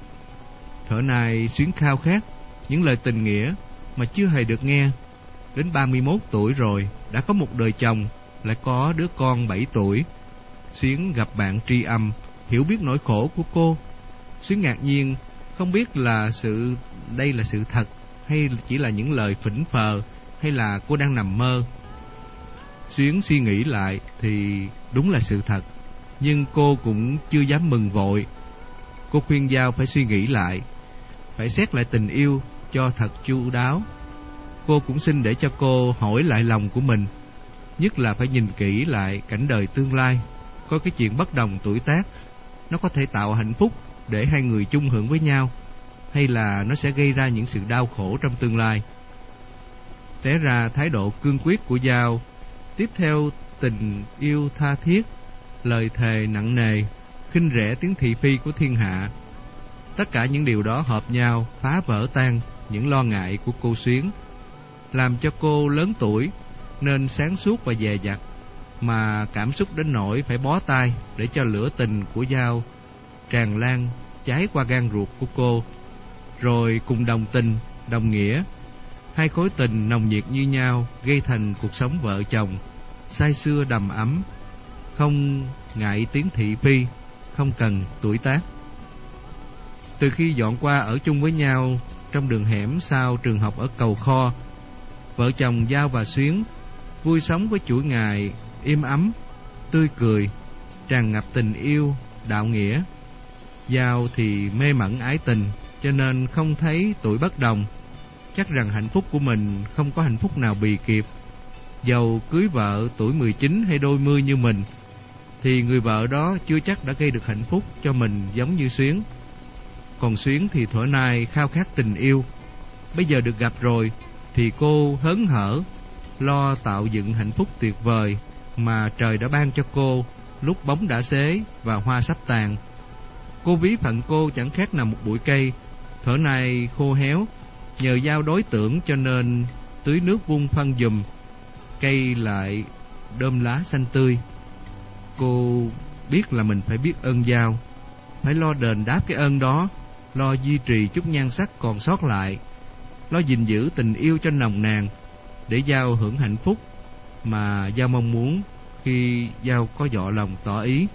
Thở nay Xuyến khao khát những lời tình nghĩa mà chưa hề được nghe. Đến ba mươi mốt tuổi rồi, đã có một đời chồng, lại có đứa con bảy tuổi. Xuyến gặp bạn tri âm, hiểu biết nỗi khổ của cô. Xuyến ngạc nhiên, không biết là sự đây là sự thật, hay chỉ là những lời phỉnh phờ, hay là cô đang nằm mơ. Xuyến suy nghĩ lại thì đúng là sự thật, nhưng cô cũng chưa dám mừng vội. Cô khuyên Giao phải suy nghĩ lại, phải xét lại tình yêu cho thật chu đáo. Cô cũng xin để cho cô hỏi lại lòng của mình, nhất là phải nhìn kỹ lại cảnh đời tương lai, coi cái chuyện bất đồng tuổi tác nó có thể tạo hạnh phúc để hai người chung hưởng với nhau, hay là nó sẽ gây ra những sự đau khổ trong tương lai. Té ra thái độ cương quyết của Giao, tiếp theo tình yêu tha thiết, lời thề nặng nề, khinh rẻ tiếng thị phi của thiên hạ. Tất cả những điều đó hợp nhau phá vỡ tan những lo ngại của cô Xuyến, làm cho cô lớn tuổi nên sáng suốt và dè dặt, mà cảm xúc đến nỗi phải bó tay để cho lửa tình của Giao tràn lan cháy qua gan ruột của cô. Rồi cùng đồng tình, đồng nghĩa, hai khối tình nồng nhiệt như nhau gây thành cuộc sống vợ chồng say sưa đầm ấm, không ngại tiếng thị phi, không cần tuổi tác. Từ khi dọn qua ở chung với nhau trong đường hẻm sau trường học ở Cầu Kho, vợ chồng Giao và Xuyến vui sống với chuỗi ngày im ấm, tươi cười, tràn ngập tình yêu, đạo nghĩa. Giao thì mê mẩn ái tình, cho nên không thấy tuổi bất đồng, chắc rằng hạnh phúc của mình không có hạnh phúc nào bì kịp. Dầu cưới vợ tuổi mười chín hay đôi mươi như mình, thì người vợ đó chưa chắc đã gây được hạnh phúc cho mình giống như Xuyến. Còn Xuyến thì thuở nay khao khát tình yêu, bây giờ được gặp rồi thì cô hớn hở, lo tạo dựng hạnh phúc tuyệt vời mà trời đã ban cho cô lúc bóng đã xế và hoa sắp tàn. Cô ví phận cô chẳng khác nào một bụi cây, thuở nay khô héo, nhờ Giao đối tưởng cho nên tưới nước vung phân giùm, cây lại đơm lá xanh tươi. Cô biết là mình phải biết ơn Giao, phải lo đền đáp cái ơn đó, lo duy trì chút nhan sắc còn sót lại, lo gìn giữ tình yêu cho nồng nàn, để Giao hưởng hạnh phúc mà Giao mong muốn khi Giao có dọ lòng tỏ ý.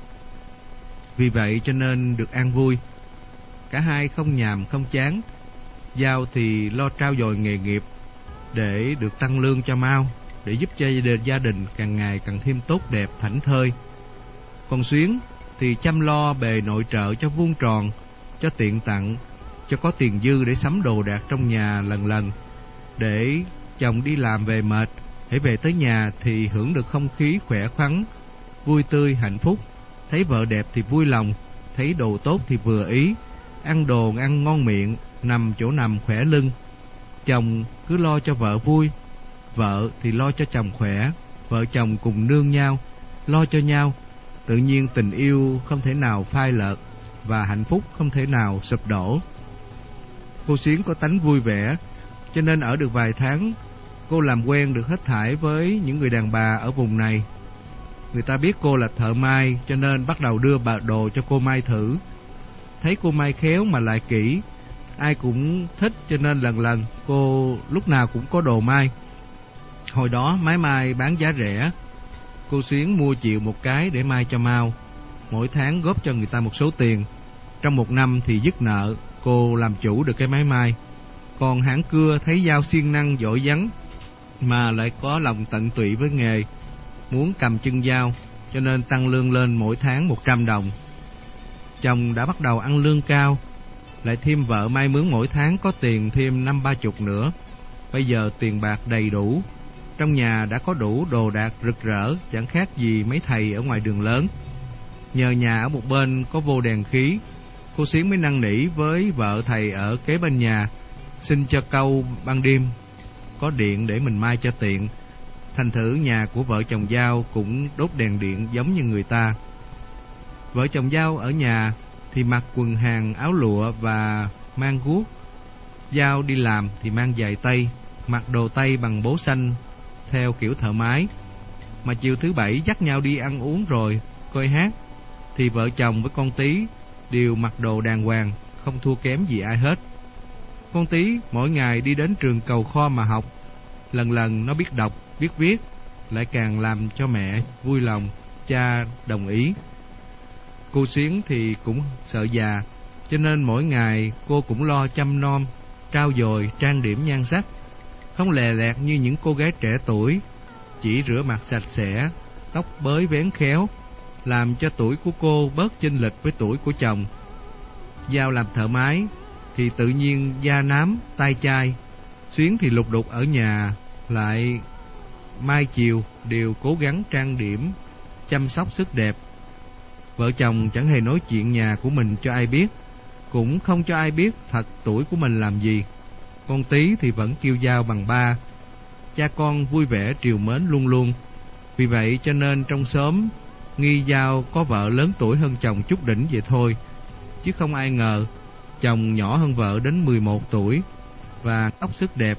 Vì vậy cho nên được an vui. Cả hai không nhàm không chán. Giao thì lo trau dồi nghề nghiệp để được tăng lương cho mau, để giúp cho gia đình càng ngày càng thêm tốt đẹp thảnh thơi. Còn Xuyến thì chăm lo bề nội trợ cho vuông tròn, cho tiện tặng, cho có tiền dư để sắm đồ đạc trong nhà lần lần, để chồng đi làm về mệt, hãy về tới nhà thì hưởng được không khí khỏe khoắn, vui tươi, hạnh phúc. Thấy vợ đẹp thì vui lòng, thấy đồ tốt thì vừa ý, ăn đồ ăn ngon miệng, nằm chỗ nằm khỏe lưng. Chồng cứ lo cho vợ vui, vợ thì lo cho chồng khỏe, vợ chồng cùng nương nhau, lo cho nhau. Tự nhiên tình yêu không thể nào phai lợt, và hạnh phúc không thể nào sụp đổ. Cô Xuyến có tánh vui vẻ, cho nên ở được vài tháng, cô làm quen được hết thảy với những người đàn bà ở vùng này. Người ta biết cô là thợ may, cho nên bắt đầu đưa bà đồ cho cô may thử. Thấy cô may khéo mà lại kỹ, ai cũng thích, cho nên lần lần cô lúc nào cũng có đồ may. Hồi đó máy may bán giá rẻ, cô Xuyến mua chịu một cái để may cho mau, mỗi tháng góp cho người ta một số tiền. Trong một năm thì dứt nợ, cô làm chủ được cái máy may. Còn hãng cưa thấy Giao siêng năng giỏi vắn, mà lại có lòng tận tụy với nghề, muốn cầm chân dao, cho nên tăng lương lên mỗi tháng một trăm đồng. Chồng đã bắt đầu ăn lương cao, lại thêm vợ may mướn mỗi tháng có tiền thêm năm ba chục nữa. Bây giờ tiền bạc đầy đủ, trong nhà đã có đủ đồ đạc rực rỡ, chẳng khác gì mấy thầy ở ngoài đường lớn. Nhờ nhà ở một bên có vô đèn khí, cô Xuyến mới năn nỉ với vợ thầy ở kế bên nhà, xin cho câu ban đêm có điện để mình may cho tiện. Thành thử nhà của vợ chồng Giao cũng đốt đèn điện giống như người ta. Vợ chồng Giao ở nhà thì mặc quần hàng áo lụa và mang guốc. Giao đi làm thì mang giày tây, mặc đồ tây bằng bố xanh theo kiểu thợ mái. Mà chiều thứ bảy dắt nhau đi ăn uống rồi coi hát, thì vợ chồng với con Tí đều mặc đồ đàng hoàng, không thua kém gì ai hết. Con Tí mỗi ngày đi đến trường Cầu Kho mà học, lần lần nó biết đọc, biết viết, lại càng làm cho mẹ vui lòng, cha đồng ý. Cô Xuyến thì cũng sợ già, cho nên mỗi ngày cô cũng lo chăm nom, trau dồi, trang điểm nhan sắc, không lè lẹt như những cô gái trẻ tuổi, chỉ rửa mặt sạch sẽ, tóc bới vén khéo, làm cho tuổi của cô bớt chênh lệch với tuổi của chồng. Giao làm thợ mái thì tự nhiên da nám, tay chai. Xuyến thì lục đục ở nhà, lại mai chiều đều cố gắng trang điểm, chăm sóc sức đẹp. Vợ chồng chẳng hề nói chuyện nhà của mình cho ai biết, cũng không cho ai biết thật tuổi của mình làm gì. Con Tí thì vẫn kêu Giao bằng ba. Cha con vui vẻ trìu mến luôn luôn. Vì vậy cho nên trong xóm nghi Giao có vợ lớn tuổi hơn chồng chút đỉnh vậy thôi, chứ không ai ngờ chồng nhỏ hơn vợ đến mười một tuổi và tóc sức đẹp.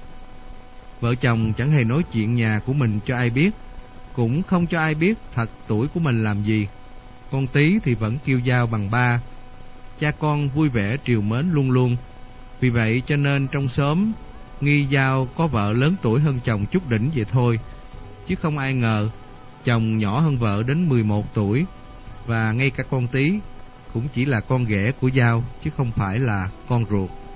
Vợ chồng chẳng hề nói chuyện nhà của mình cho ai biết, cũng không cho ai biết thật tuổi của mình làm gì. Con Tí thì vẫn kêu Giao bằng ba. Cha con vui vẻ trìu mến luôn luôn. Vì vậy cho nên trong xóm nghi Giao có vợ lớn tuổi hơn chồng chút đỉnh vậy thôi, chứ không ai ngờ chồng nhỏ hơn vợ đến mười một tuổi, và ngay cả con Tí cũng chỉ là con ghẻ của Giao, chứ không phải là con ruột.